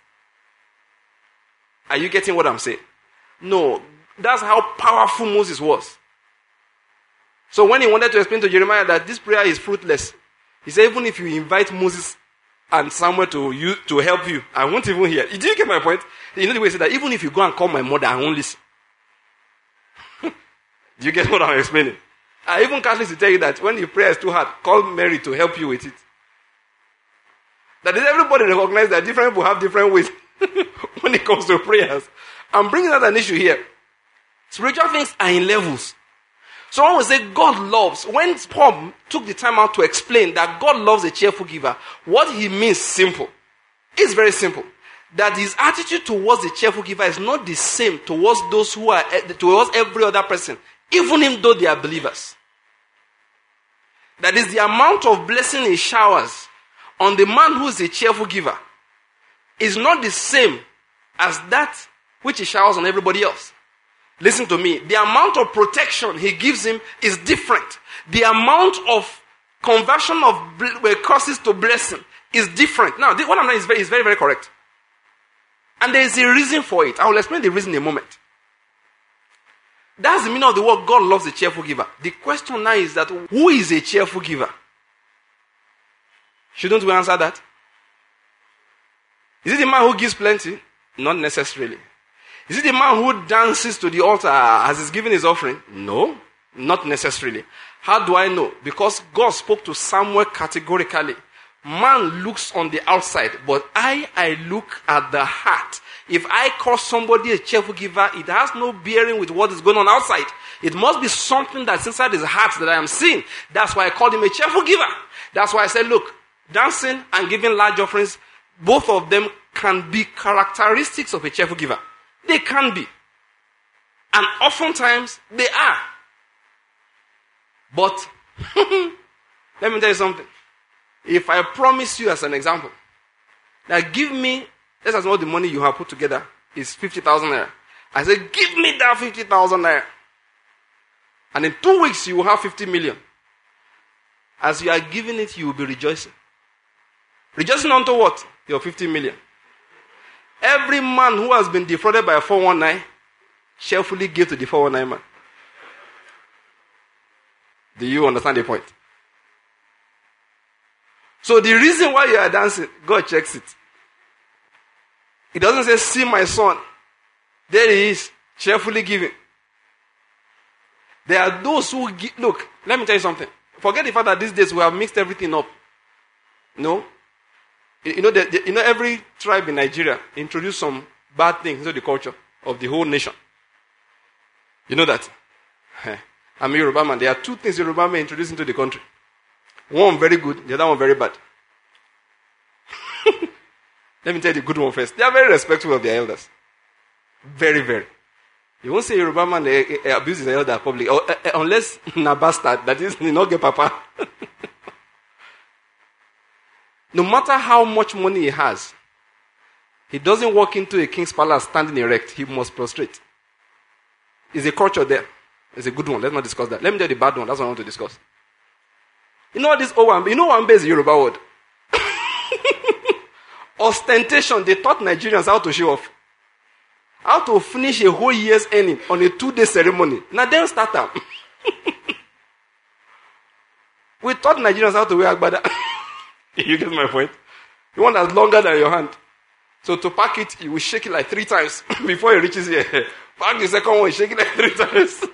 Are you getting what I'm saying? No. That's how powerful Moses was. So when he wanted to explain to Jeremiah that this prayer is fruitless, he said, even if you invite Moses and Samuel to help you, I won't even hear. Did you get my point? You know the way he said that even if you go and call my mother, I won't listen. Do you get what I'm explaining? Even Catholics will tell you that when your prayer is too hard, call Mary to help you with it. That is, everybody recognize that different people have different ways when it comes to prayers. I'm bringing out an issue here. Spiritual things are in levels. Someone will say God loves. When Paul took the time out to explain that God loves a cheerful giver, what he means simple. It's very simple. That his attitude towards the cheerful giver is not the same towards those who are, towards every other person, even though they are believers. That is, the amount of blessing he showers on the man who is a cheerful giver is not the same as that which he showers on everybody else. Listen to me. The amount of protection he gives him is different. The amount of conversion of curses to blessing is different. Now, what I'm saying is very, very correct. And there is a reason for it. I will explain the reason in a moment. That's the meaning of the word God loves a cheerful giver. The question now is that who is a cheerful giver? Shouldn't we answer that? Is it the man who gives plenty? Not necessarily. Is it the man who dances to the altar as he's giving his offering? No, not necessarily. How do I know? Because God spoke to Samuel categorically. Man looks on the outside, but I look at the heart. If I call somebody a cheerful giver, it has no bearing with what is going on outside. It must be something that's inside his heart that I am seeing. That's why I called him a cheerful giver. That's why I said, look, dancing and giving large offerings, both of them can be characteristics of a cheerful giver. They can be. And oftentimes, they are. But, let me tell you something. If I promise you as an example, that give me, let's assume all the money you have put together is 50,000 naira. I say, give me that 50,000 naira. And in 2 weeks, you will have 50 million. As you are giving it, you will be rejoicing. Rejoicing unto what? Your 50 million. Every man who has been defrauded by a 419 cheerfully give to the 419 man. Do you understand the point? So the reason why you are dancing, God checks it. It doesn't say, see my son. There he is, cheerfully giving. There are those who give. Look, let me tell you something. Forget the fact that these days we have mixed everything up. No? You know, every tribe in Nigeria introduced some bad things into the culture of the whole nation. You know that? I'm a Yoruba man. There are 2 things Yoruba men introduced into the country. One very good, the other one very bad. Let me tell you the good one first. They are very respectful of their elders. Very, very. You won't say Yoruba man abuses the elder public, unless na bastard, that is, not get papa. No matter how much money he has, he doesn't walk into a king's palace standing erect. He must prostrate. Is a culture there. It's a good one. Let's not discuss that. Let me tell you the bad one. That's what I want to discuss. You know what this Owambe? You know Owambe is a Yoruba word. Ostentation. They taught Nigerians how to show off. How to finish a whole year's earning on a 2-day ceremony. Now then start up. We taught Nigerians how to wear agbada. You get my point? The one that's longer than your hand. So to pack it, you will shake it like 3 times before it reaches here. Pack the second one, shake it like 3 times.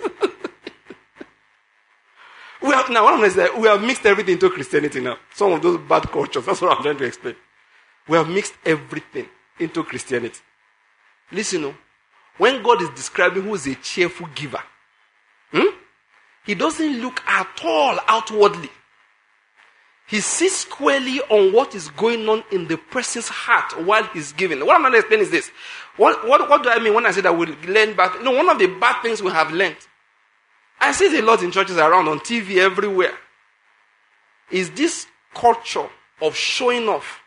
Now, what I'm going to say, we have mixed everything into Christianity now. Some of those bad cultures, that's what I'm trying to explain. We have mixed everything into Christianity. Listen, when God is describing who is a cheerful giver, he doesn't look at all outwardly. He sees squarely on what is going on in the person's heart while he's giving. What I'm going to explain is this. What do I mean when I say that we learn bad? One of the bad things we have learned, I see it a lot in churches around, on TV, everywhere, is this culture of showing off.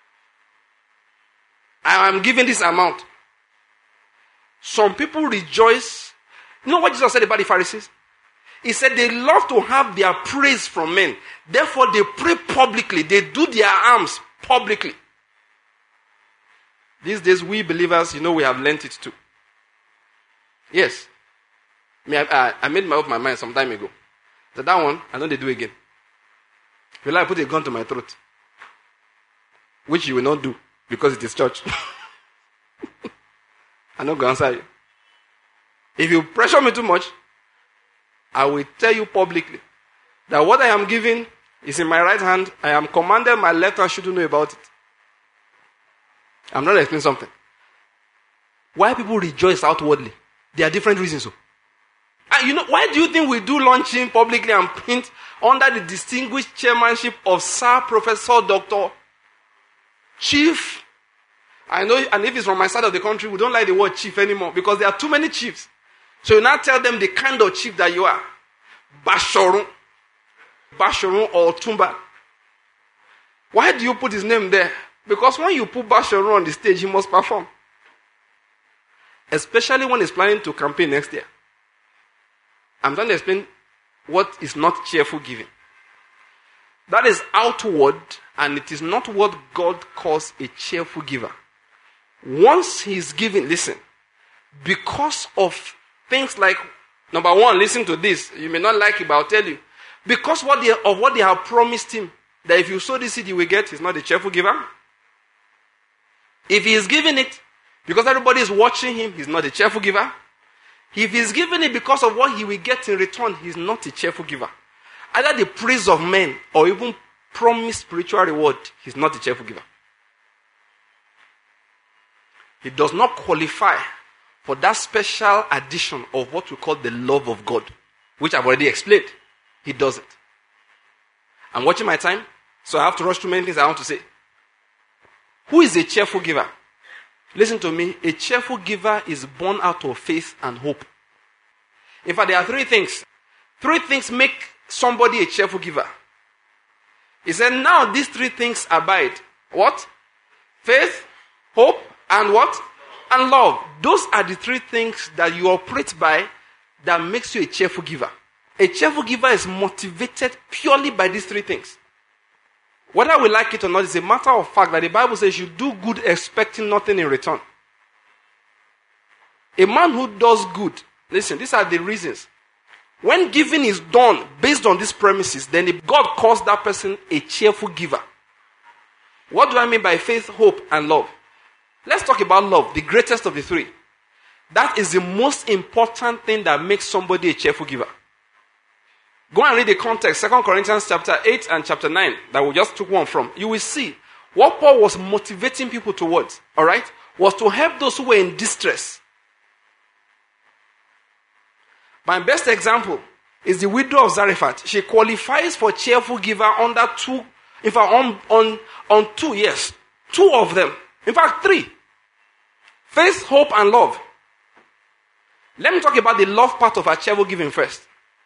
I am giving this amount. Some people rejoice. You know what Jesus said about the Pharisees? He said they love to have their praise from men. Therefore, they pray publicly. They do their alms publicly. These days, we believers, we have learnt it too. Yes. I made up my mind some time ago. That one, I know they do again. Will I put a gun to my throat? Which you will not do, because it is church. I'm not going to answer you. If you pressure me too much, I will tell you publicly that what I am giving is in my right hand. I am commanded my left hand shouldn't know about it. I'm not explaining something. Why people rejoice outwardly? There are different reasons. And why do you think we do launching publicly and print under the distinguished chairmanship of Sir Professor Dr. Chief? I know, and if it's from my side of the country, we don't like the word chief anymore because there are too many chiefs. So you now tell them the kind of chief that you are. Bashorun or Tumba. Why do you put his name there? Because when you put Bashorun on the stage, he must perform. Especially when he's planning to campaign next year. I'm trying to explain what is not cheerful giving. That is outward, and it is not what God calls a cheerful giver. Once he's giving, listen, because of things like, number one, listen to this. You may not like it, but I'll tell you. Because of what they have promised him, that if you sow this seed, you will get, he's not a cheerful giver. If he is giving it because everybody is watching him, he's not a cheerful giver. If he's giving it because of what he will get in return, he's not a cheerful giver. Either the praise of men or even promised spiritual reward, he's not a cheerful giver. He does not qualify for that special addition of what we call the love of God, which I've already explained. He doesn't. I'm watching my time, so I have to rush through many things I want to say. Who is a cheerful giver? Listen to me. A cheerful giver is born out of faith and hope. In fact, there are three things. Three things make somebody a cheerful giver. He said, now these three things abide. What? Faith, hope, and what? And love. Those are the three things that you operate by that makes you a cheerful giver. A cheerful giver is motivated purely by these three things. Whether we like it or not, it's a matter of fact that the Bible says you do good expecting nothing in return. A man who does good, listen, these are the reasons. When giving is done based on these premises, then God calls that person a cheerful giver. What do I mean by faith, hope, and love? Let's talk about love, the greatest of the three. That is the most important thing that makes somebody a cheerful giver. Go and read the context, 2 Corinthians chapter 8 and chapter 9, that we just took one from. You will see what Paul was motivating people towards, alright, was to help those who were in distress. My best example is the widow of Zarephath. She qualifies for cheerful giver under two, in fact, on 2 years. 2 of them. In fact, 3. Faith, hope, and love. Let me talk about the love part of our cheerful giving first.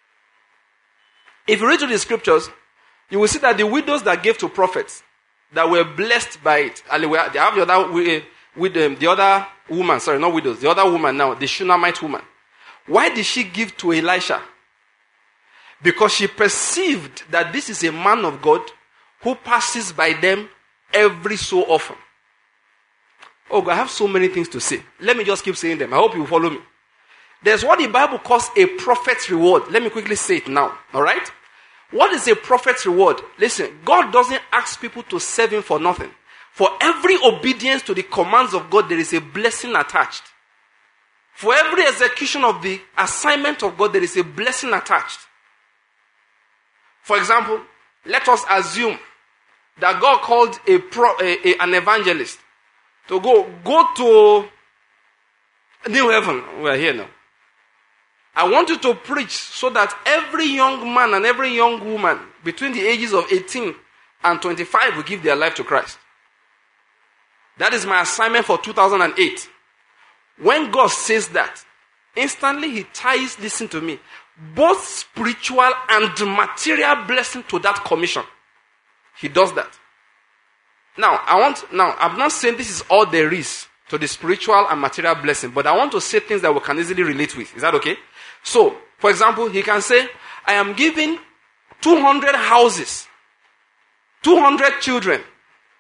If you read through the scriptures, you will see that the widows that gave to prophets, that were blessed by it, and they have the other woman, sorry, not widows, the other woman now, the Shunammite woman. Why did she give to Elisha? Because she perceived that this is a man of God who passes by them every so often. Oh God, I have so many things to say. Let me just keep saying them. I hope you will follow me. There's what the Bible calls a prophet's reward. Let me quickly say it now. Alright? What is a prophet's reward? Listen, God doesn't ask people to serve him for nothing. For every obedience to the commands of God, there is a blessing attached. For every execution of the assignment of God, there is a blessing attached. For example, let us assume that God called an evangelist to go to New Heaven. We are here now. I want you to preach so that every young man and every young woman between the ages of 18 and 25 will give their life to Christ. That is my assignment for 2008. When God says that, instantly he ties, listen to me, both spiritual and material blessing to that commission. He does that. Now, I'm not saying this is all there is to the spiritual and material blessing, but I want to say things that we can easily relate with. Is that okay? So, for example, he can say, I am giving 200 houses, 200 children,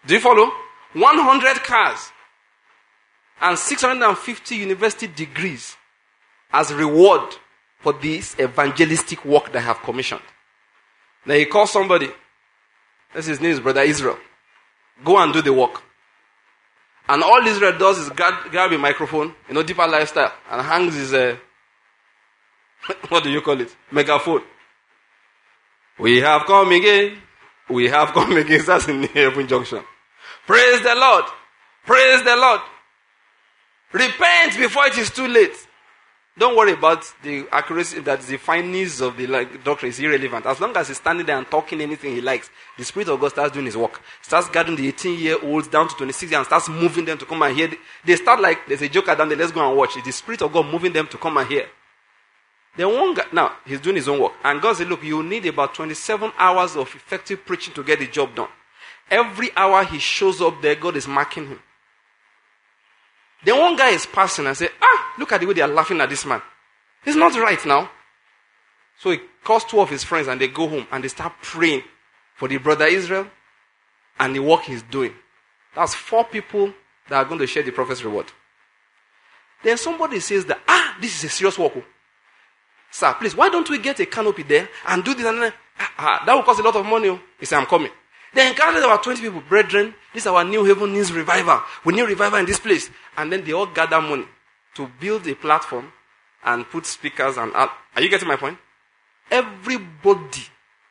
Do you follow? 100 cars and 650 university degrees as reward for this evangelistic work that I have commissioned. Then he calls somebody. That's his name is Brother Israel. Go and do the work. And all Israel does is grab a microphone, Deeper Lifestyle, and hangs his, what do you call it? Megaphone. We have come again. We have come again. That's in Heaven Junction. Praise the Lord. Praise the Lord. Repent before it is too late. Don't worry about the accuracy, that the fineness of the doctrine is irrelevant. As long as he's standing there and talking anything he likes, the Spirit of God starts doing his work. Starts gathering the 18-year-olds down to 26 years and starts moving them to come and hear. They start like, there's a joker down there, let's go and watch. It's the Spirit of God moving them to come and hear. Then one guy, now, he's doing his own work. And God said, look, you need about 27 hours of effective preaching to get the job done. Every hour he shows up there, God is marking him. Then one guy is passing and say, look at the way they are laughing at this man. It's not right now. So he calls 2 of his friends and they go home and they start praying for the Brother Israel and the work he's doing. That's 4 people that are going to share the prophet's reward. Then somebody says that, this is a serious work. Sir, please, why don't we get a canopy there and do this and that? That will cost a lot of money. He said, I'm coming. Then gathered about 20 people. Brethren, this is our New Haven needs revival. We need revival in this place. And then they all gather money to build a platform and put speakers and are you getting my point? Everybody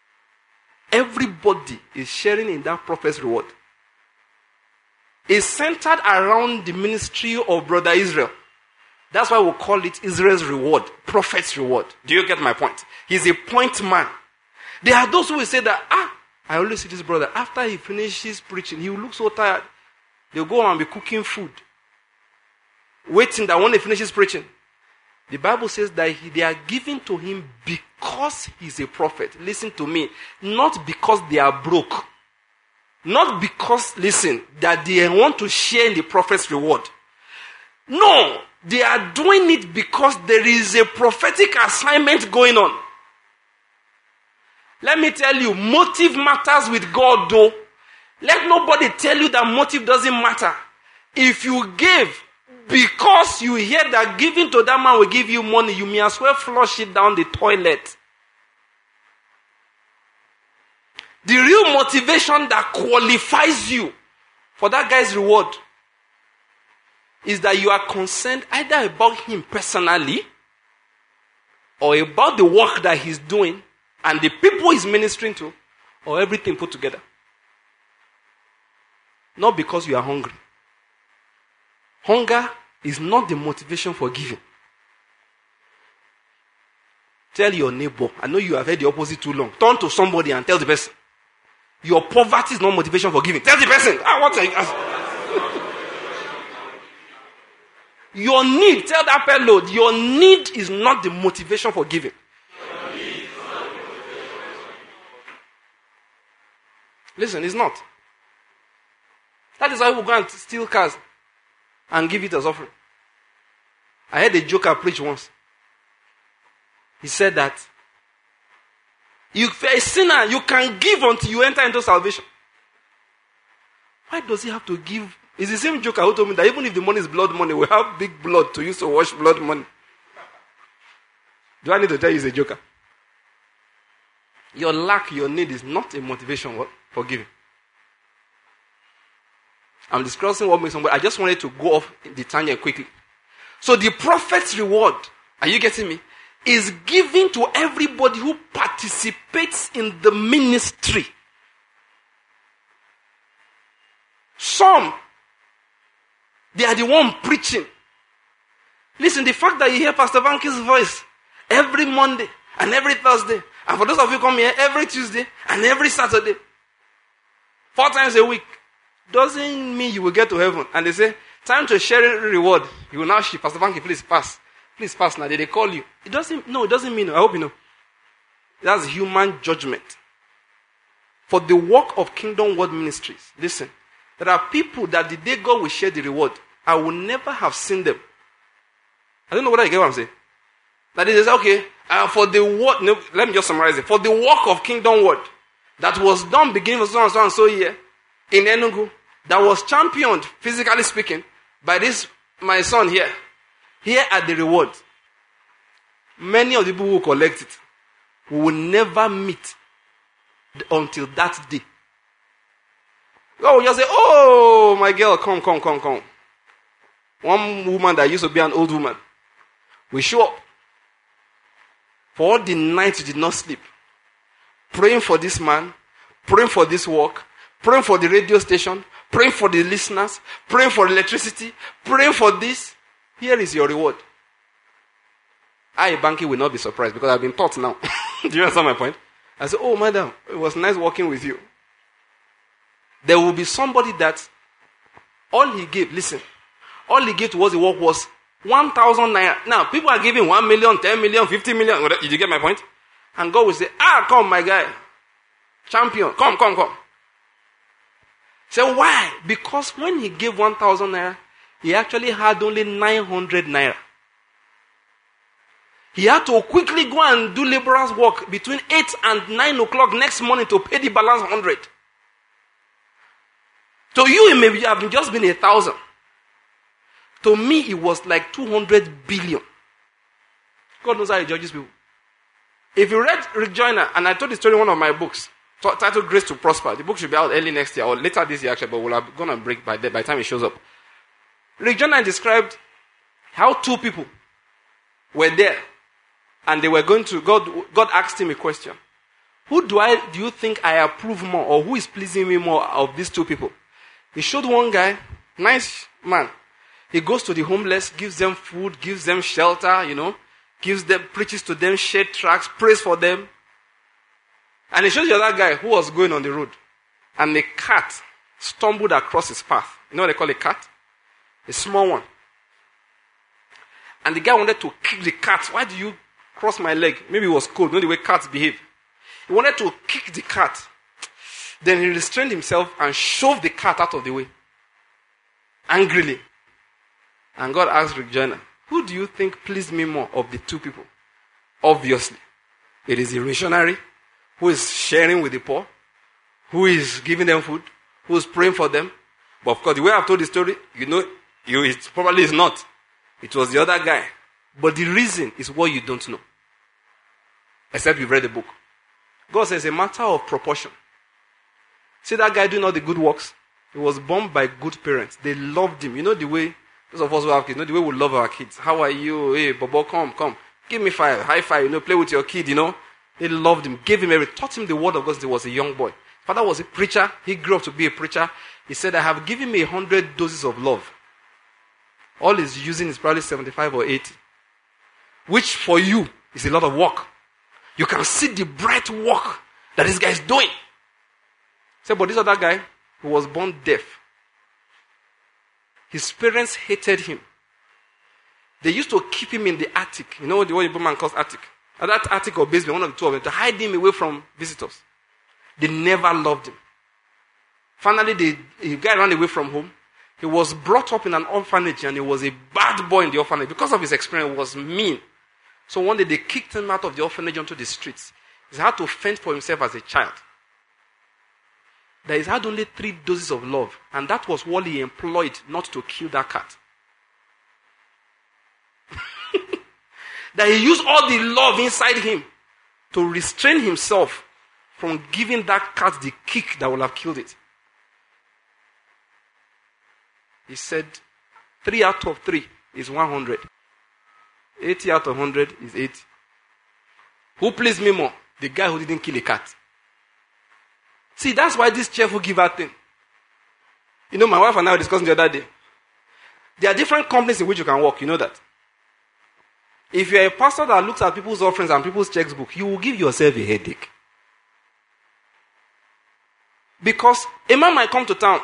is sharing in that prophet's reward. It's centered around the ministry of Brother Israel. That's why we call it Israel's reward, prophet's reward. Do you get my point? He's a point man. There are those who will say that, I always see this brother, after he finishes preaching, he will look so tired. They'll go and be cooking food, waiting that when he finishes preaching. The Bible says that they are giving to him because he's a prophet. Listen to me. Not because they are broke. Not because, that they want to share in the prophet's reward. No, they are doing it because there is a prophetic assignment going on. Let me tell you, motive matters with God though. Let nobody tell you that motive doesn't matter. If you give because you hear that giving to that man will give you money, you may as well flush it down the toilet. The real motivation that qualifies you for that guy's reward is that you are concerned either about him personally or about the work that he's doing and the people he's ministering to, or everything put together. Not because you are hungry. Hunger is not the motivation for giving. Tell your neighbor, I know you have heard the opposite too long. Turn to somebody and tell the person, your poverty is not motivation for giving. Tell the person, what are you asking? Your need, tell that fellow, your need is not the motivation for giving. Listen, it's not. That is why we go and steal cars and give it as offering. I heard a joker preach once. He said that if you're a sinner, you can give until you enter into salvation. Why does he have to give? It's the same joker who told me that even if the money is blood money, we have big blood to use to wash blood money. Do I need to tell you he's a joker? Your lack, your need is not a motivation for giving. I'm discussing what makes somebody. I just wanted to go off the tangent quickly. So the prophet's reward, are you getting me? Is given to everybody who participates in the ministry. Some, they are the one preaching. Listen, the fact that you hear Pastor Vanke's voice every Monday and every Thursday, and for those of you who come here every Tuesday and every Saturday, 4 times a week, doesn't mean you will get to heaven. And they say, time to share a reward. You will now ship. Pastor Vanke, please pass. Please pass now. They call you. It doesn't mean, I hope you know. That's human judgment. For the work of Kingdom Word Ministries, listen, there are people that the day God will share the reward, I will never have seen them. I don't know whether you get what I'm saying. That is, okay, for the word, no, let me just summarize it. For the work of Kingdom Word that was done beginning of so and so year in Enugu, that was championed, physically speaking, by this, my son here. Here are the rewards. Many of the people who collect it will never meet until that day. God will just say, oh, my girl, come. One woman that used to be an old woman will show up. For all the night she did not sleep, praying for this man, praying for this work, praying for the radio station, praying for the listeners, praying for electricity, praying for this. Here is your reward. I, Banky, will not be surprised because I've been taught now. Do you understand my point? I said, oh, madam, it was nice working with you. There will be somebody that all he gave, listen, all he gave towards the work was 1,000 naira. Now, people are giving 1 million, 10 million, 50 million. Did you get my point? And God will say, come, my guy. Champion, come. So why? Because when he gave 1,000 naira, he actually had only 900 naira. He had to quickly go and do laborer's work between 8 and 9 o'clock next morning to pay the balance 100. To you, it may have just been 1,000. To me, it was like 200 billion. God knows how he judges people. If you read Rick Joyner, and I told the story in one of my books, titled Grace to Prosper. The book should be out early next year, or later this year actually, but we'll have gone on break by the time it shows up. Rick Joyner described how two people were there, and they were going to, God asked him a question. Who do you think I approve more, or who is pleasing me more of these two people? He showed one guy, nice man. He goes to the homeless, gives them food, gives them shelter, preaches to them, shared tracts, prays for them. And he shows the other guy who was going on the road. And the cat stumbled across his path. You know what they call a cat? A small one. And the guy wanted to kick the cat. Why do you cross my leg? Maybe it was cold. You know the way cats behave. He wanted to kick the cat. Then he restrained himself and shoved the cat out of the way. Angrily. And God asked Rick Joyner, who do you think pleased me more of the two people? Obviously, it is the missionary who is sharing with the poor, who is giving them food, who is praying for them. But of course, the way I've told the story, it probably is not. It was the other guy. But the reason is what you don't know. Except you've read the book. God says it's a matter of proportion. See that guy doing all the good works? He was born by good parents. They loved him. You know the way, those of us who have kids, the way we love our kids. How are you? Hey, Bobo, come. Give me high five, play with your kid, They loved him, gave him taught him the word of God since he was a young boy. Father was a preacher. He grew up to be a preacher. He said, I have given me 100 doses of love. All he's using is probably 75 or 80. Which for you is a lot of work. You can see the bright work that this guy is doing. Say, but this other guy who was born deaf, his parents hated him. They used to keep him in the attic. You know what the Igbo man calls attic? That attic or basement, one of the two of them, to hide him away from visitors. They never loved him. Finally, the guy ran away from home. He was brought up in an orphanage and he was a bad boy in the orphanage. Because of his experience, he was mean. So one day they kicked him out of the orphanage onto the streets. He had to fend for himself as a child. That he had only 3 doses of love. And that was what he employed not to kill that cat. That he used all the love inside him to restrain himself from giving that cat the kick that would have killed it. He said 3 out of 3 is 100. 80 out of 100 is 80. Who pleased me more? The guy who didn't kill a cat. See, that's why this cheerful giver thing. My wife and I were discussing the other day. There are different companies in which you can work. You know that. If you're a pastor that looks at people's offerings and people's checkbook, you will give yourself a headache. Because a man might come to town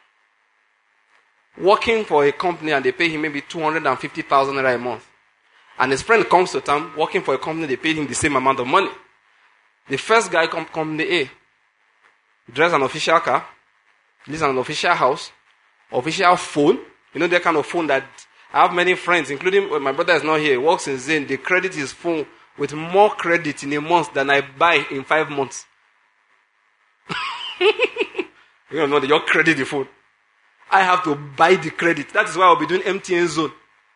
working for a company and they pay him maybe 250,000 naira a month. And his friend comes to town working for a company, they pay him the same amount of money. The first guy comes company A, drives an official car, lives in an official house, official phone. You know that kind of phone that I have many friends, including my brother is not here, he works in Zen. They credit his phone with more credit in a month than I buy in 5 months. You don't know that you credit the phone. I have to buy the credit. That is why I'll be doing MTN Zone.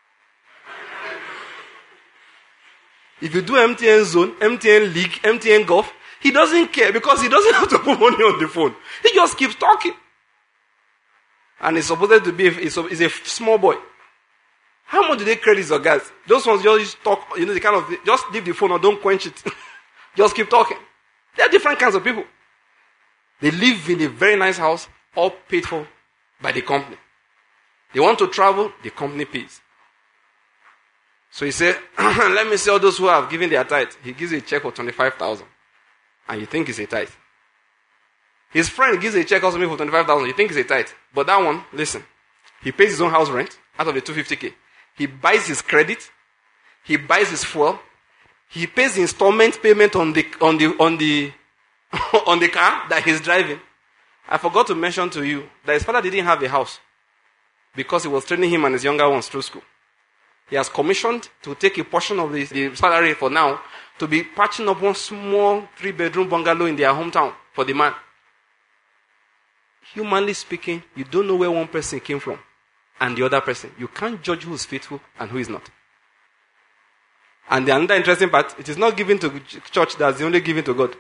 If you do MTN Zone, MTN League, MTN Golf, he doesn't care because he doesn't have to put money on the phone. He just keeps talking. And he's supposed to be, he's a small boy. How much do they credit your guys? Those ones just talk, the kind of, just leave the phone or don't quench it. Just keep talking. There are different kinds of people. They live in a very nice house, all paid for by the company. They want to travel, the company pays. So he said, let me see all those who have given their tithe. He gives a check for 25,000. And you think it's a tithe. His friend gives a check also for 25,000. You think it's a tithe. But that one, listen, he pays his own house rent out of the 250K. He buys his credit. He buys his fuel. He pays the installment payment on the on the car that he's driving. I forgot to mention to you that his father didn't have a house because he was training him and his younger ones through school. He has commissioned to take a portion of the salary for now to be patching up one small 3-bedroom bungalow in their hometown for the man. Humanly speaking, you don't know where one person came from and the other person. You can't judge who is faithful and who is not. And the another interesting part, it is not given to church, that's the only given to God.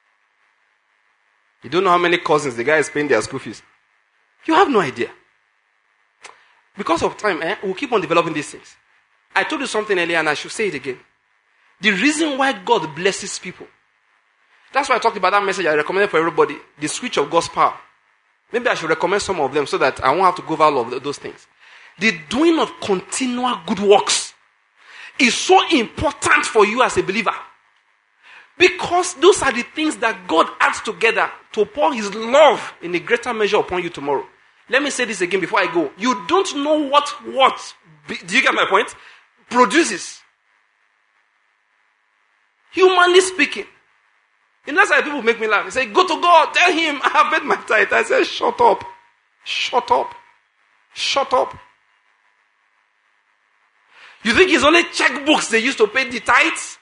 You don't know how many cousins the guy is paying their school fees. You have no idea. Because of time, we'll keep on developing these things. I told you something earlier and I should say it again. The reason why God blesses people. That's why I talked about that message I recommended for everybody. The switch of God's power. Maybe I should recommend some of them so that I won't have to go over all of those things. The doing of continual good works is so important for you as a believer. Because those are the things that God adds together to pour His love in a greater measure upon you tomorrow. Let me say this again before I go. You don't know what, do you get my point? Produces. Humanly speaking. And that's why people make me laugh. They say, go to God, tell Him, I have paid my tithe. I say, shut up. Shut up. Shut up. You think it's only checkbooks they used to pay the tithes?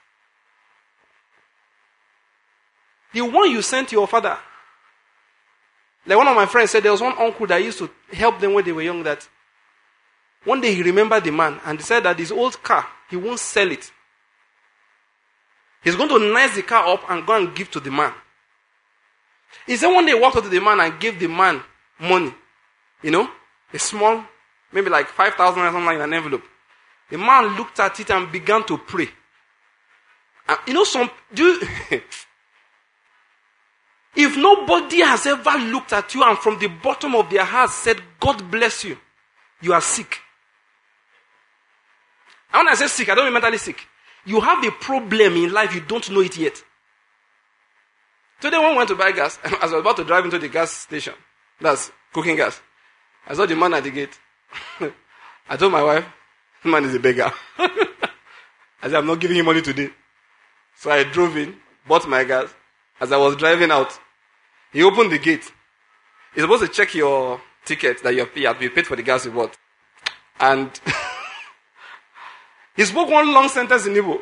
The one you sent to your father. Like one of my friends said, there was one uncle that used to help them when they were young, that one day he remembered the man and decided that his old car, he won't sell it. He's going to nice the car up and go and give to the man. He said one day he walked up to the man and gave the man money. A small, maybe like 5,000 or something like in an envelope. The man looked at it and began to pray. And if nobody has ever looked at you and from the bottom of their heart said, God bless you, you are sick. And when I say sick, I don't mean mentally sick. You have a problem in life, you don't know it yet. Today when we went to buy gas, as I was about to drive into the gas station, that's cooking gas, I saw the man at the gate. I told my wife, the man is a beggar. I said, I'm not giving him money today. So I drove in, bought my gas. As I was driving out, he opened the gate. He's supposed to check your ticket that you have paid for the gas you bought. And he spoke one long sentence in Igbo.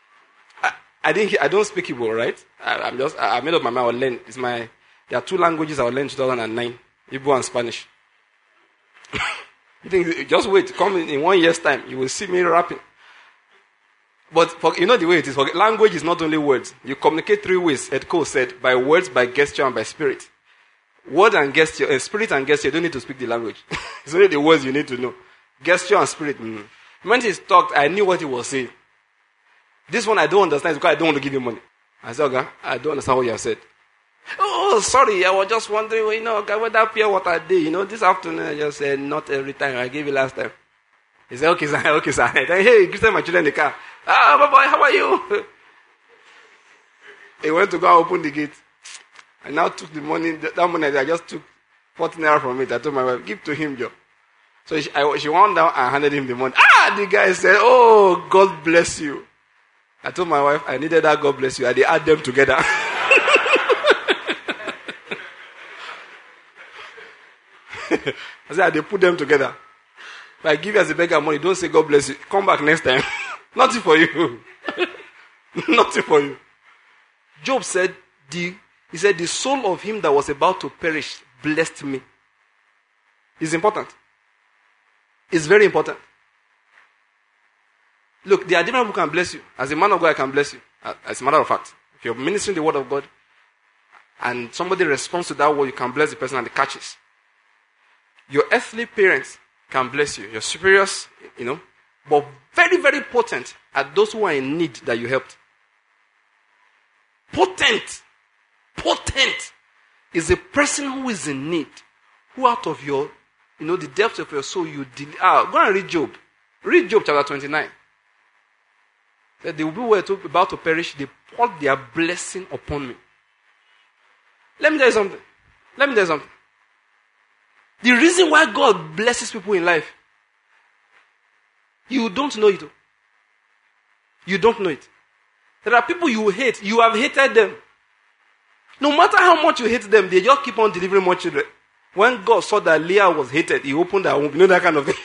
I don't speak Igbo, right? I made up my mind. I'll learn. There are two languages I will learn in 2009: Igbo and Spanish. You think? Just wait. Come in 1 year's time, you will see me rapping. But the way it is. Language is not only words. You communicate 3 ways. Ed Cole said, by words, by gesture, and by spirit. Word and gesture, spirit and gesture, you don't need to speak the language. It's only the words you need to know. Gesture and spirit. When he talked, I knew what he was saying. This one I don't understand because I don't want to give you money. I said, okay, I don't understand what you have said. Oh, sorry, I was just wondering, whether pure water day, this afternoon I just said, not every time, I gave you last time. He said, okay, sir. Hey, greeted my children in the car. Bye-bye, how are you? He went to go and open the gate. I now took the money, that money, I just took 40 naira from it. I told my wife, give to him, Joe. So she went down and handed him the money. The guy said, oh, God bless you. I told my wife, I needed that God bless you. I did add them together. I said, I did put them together. If I give you as a beggar money, don't say God bless you. Come back next time. Nothing for you. Nothing for you. Job said, the soul of him that was about to perish blessed me. It's important. It's very important. Look, there are different people who can bless you. As a man of God, I can bless you. As a matter of fact, if you're ministering the word of God and somebody responds to that word, you can bless the person and it catches. Your earthly parents can bless you. Your superiors, but very, very potent are those who are in need that you helped. Potent is a person who is in need, who out of your, the depths of your soul, go and read Job. Read Job chapter 29. That the people were about to perish, they poured their blessing upon me. Let me tell you something. The reason why God blesses people in life, you don't know it. You don't know it. There are people you hate. You have hated them. No matter how much you hate them, they just keep on delivering more children. When God saw that Leah was hated, he opened her womb. That kind of thing.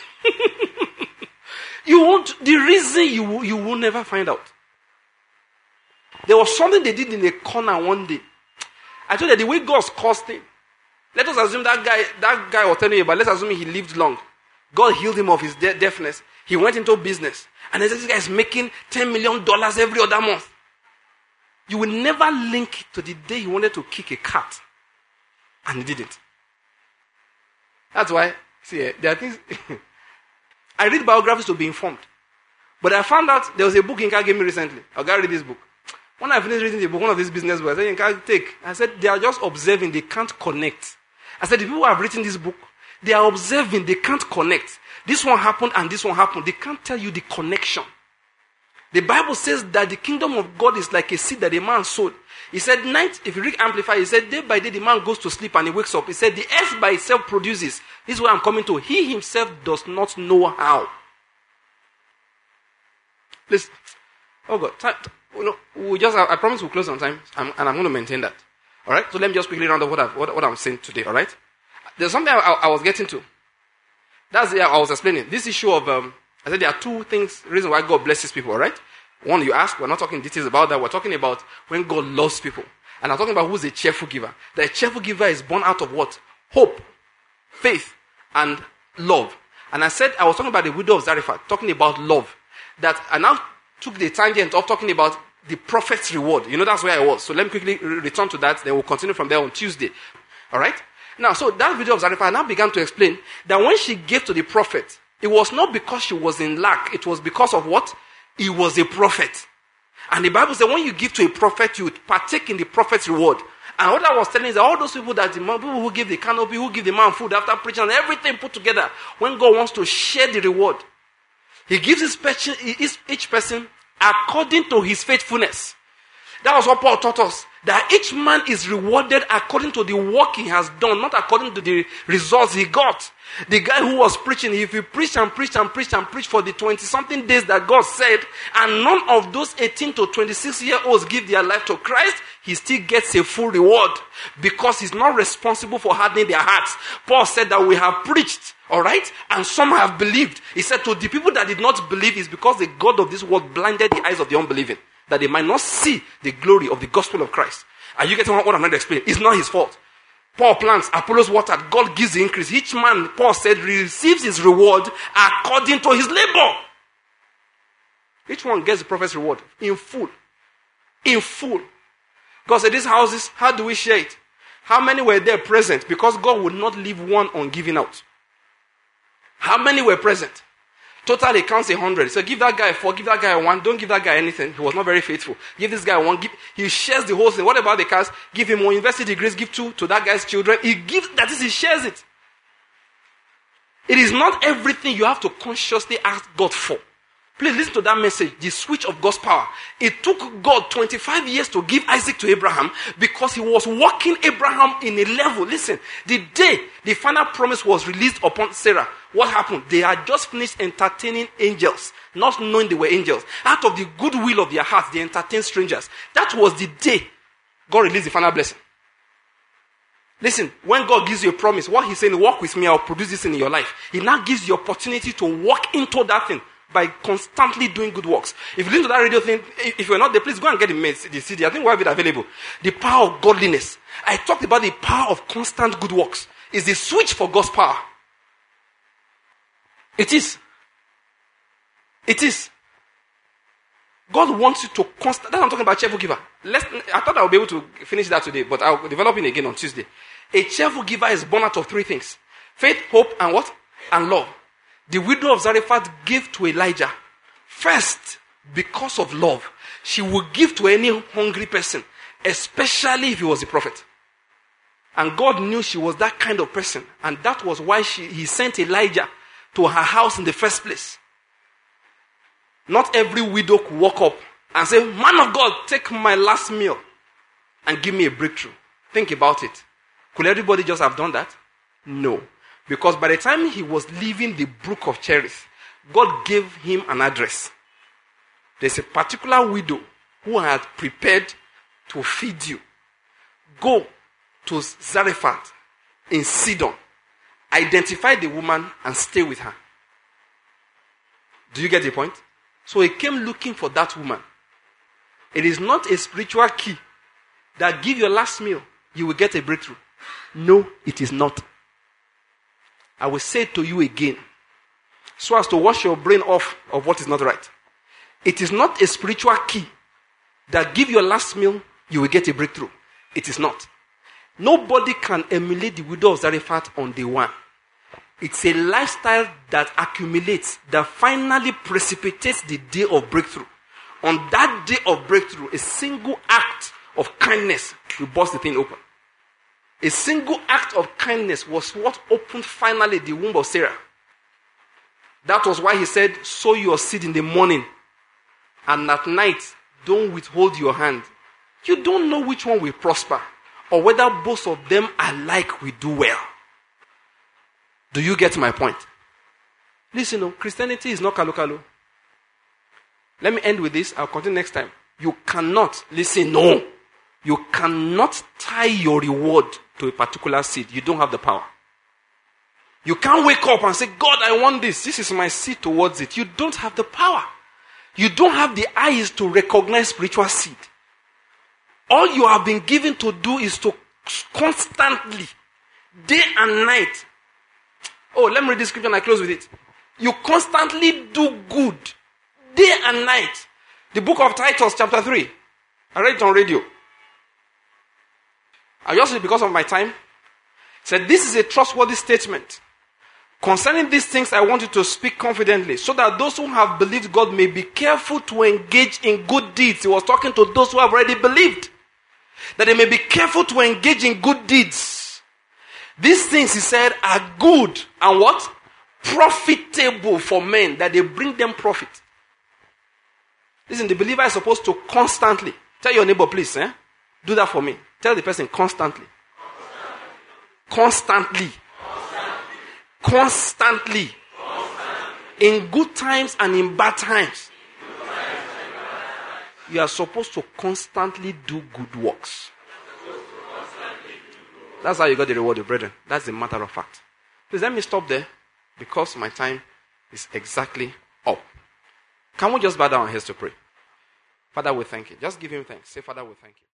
The reason you will never find out. There was something they did in a corner one day. I told you the way God's caused him. Let us assume that guy was telling you about, let's assume he lived long. God healed him of his deafness. He went into business. And this guy is making $10 million every other month. You will never link it to the day he wanted to kick a cat. And he didn't. That's why, see, there are things... I read biographies to be informed. But I found out there was a book Inka gave me recently. I got to read this book. When I finished reading the book, one of these business books, I said, Inka, take. I said, they are just observing, they can't connect. I said, the people who have written this book, they are observing, they can't connect. This one happened and this one happened. They can't tell you the connection. The Bible says that the kingdom of God is like a seed that a man sowed. He said, night, if you read Amplify, he said, day by day the man goes to sleep and he wakes up. He said, the earth by itself produces. This is what I'm coming to. He himself does not know how. Please. Oh God. I promise we'll close on time, and I'm going to maintain that. All right? So let me just quickly round up what I'm saying today, all right? There's something I was getting to. That's the I was explaining. This issue of, I said there are two reasons why God blesses people, all right? One, you ask, we're not talking details about that. We're talking about when God loves people. And I'm talking about who's a cheerful giver. The cheerful giver is born out of what? Hope, faith, and love. And I said, I was talking about the widow of Zarephath, talking about love. That I now took the tangent of talking about the prophet's reward. That's where I was. So let me quickly return to that. Then we'll continue from there on Tuesday. All right? Now, so that widow of Zarephath now began to explain that when she gave to the prophet, it was not because she was in lack. It was because of what? He was a prophet. And the Bible said when you give to a prophet, you partake in the prophet's reward. And what I was telling is that all those people people who give the canopy, who give the man food after preaching, and everything put together, when God wants to share the reward, he gives each person according to his faithfulness. That was what Paul taught us. That each man is rewarded according to the work he has done, not according to the results he got. The guy who was preaching, if he preached and preached and preached and preached for the 20-something days that God said, and none of those 18 to 26-year-olds give their life to Christ, he still gets a full reward because he's not responsible for hardening their hearts. Paul said that we have preached, all right, and some have believed. He said to the people that did not believe, it's because the God of this world blinded the eyes of the unbelieving, that they might not see the glory of the gospel of Christ. Are you getting what I'm trying to explain? It's not his fault. Paul plants, Apollos watered, God gives the increase. Each man, Paul said, receives his reward according to his labor. Each one gets the prophet's reward in full. In full. God said, these houses, how do we share it? How many were there present? Because God would not leave one on giving out. How many were present? Total, he counts 100. So give that guy 4, give that guy 1. Don't give that guy anything. He was not very faithful. Give this guy 1. He shares the whole thing. What about the cars? Give him 1 university degrees. Give 2 to that guy's children. He gives, that is, he shares it. It is not everything you have to consciously ask God for. Please listen to that message, the switch of God's power. It took God 25 years to give Isaac to Abraham because he was walking Abraham in a level. Listen, the day the final promise was released upon Sarah, what happened? They had just finished entertaining angels, not knowing they were angels. Out of the goodwill of their hearts, they entertained strangers. That was the day God released the final blessing. Listen, when God gives you a promise, what he's saying, walk with me, I'll produce this in your life. He now gives you opportunity to walk into that thing by constantly doing good works. If you listen to that radio thing, if you're not there, please go and get the CD. I think we have it available. The power of godliness. I talked about the power of constant good works. It's the switch for God's power. It is. It is. God wants you to constant. That's what I'm talking about, cheerful giver. I thought I would be able to finish that today, but I'll develop it again on Tuesday. A cheerful giver is born out of three things: faith, hope, and what? And love. The widow of Zarephath gave to Elijah. First, because of love, she would give to any hungry person, especially if he was a prophet. And God knew she was that kind of person. And that was why he sent Elijah to her house in the first place. Not every widow could walk up and say, "Man of God, take my last meal and give me a breakthrough." Think about it. Could everybody just have done that? No. Because by the time he was leaving the brook of Cherith, God gave him an address. There's a particular widow who had prepared to feed you. Go to Zarephath in Sidon. Identify the woman and stay with her. Do you get the point? So he came looking for that woman. It is not a spiritual key that give your last meal, you will get a breakthrough. No, it is not. I will say it to you again, so as to wash your brain off of what is not right. It is not a spiritual key that give your last meal, you will get a breakthrough. It is not. Nobody can emulate the widow of Zarephath on day one. It's a lifestyle that accumulates, that finally precipitates the day of breakthrough. On that day of breakthrough, a single act of kindness will burst the thing open. A single act of kindness was what opened finally the womb of Sarah. That was why he said, "Sow your seed in the morning, and at night, don't withhold your hand." You don't know which one will prosper, or whether both of them alike will do well. Do you get my point? Listen, Christianity is not kalu. Let me end with this. I'll continue next time. You cannot tie your reward to a particular seed. You don't have the power. You can't wake up and say, "God, I want this. This is my seed towards it." You don't have the power. You don't have the eyes to recognize spiritual seed. All you have been given to do is to constantly, day and night. Oh, let me read this scripture and I close with it. You constantly do good, day and night. The book of Titus, chapter 3. I read it on radio. I just read because of my time. It said, "This is a trustworthy statement. Concerning these things, I want you to speak confidently, so that those who have believed God may be careful to engage in good deeds." He was talking to those who have already believed. That they may be careful to engage in good deeds. These things, he said, are good and what? Profitable for men, that they bring them profit. Listen, the believer is supposed to constantly, tell your neighbor, please, do that for me. Tell the person constantly. Constantly. Constantly. In good times and in bad times. You are supposed to constantly do good works. That's how you got the reward, brethren. That's the matter of fact. Please let me stop there, because my time is exactly up. Can we just bow down our heads to pray? Father, we thank you. Just give him thanks. Say, "Father, we thank you."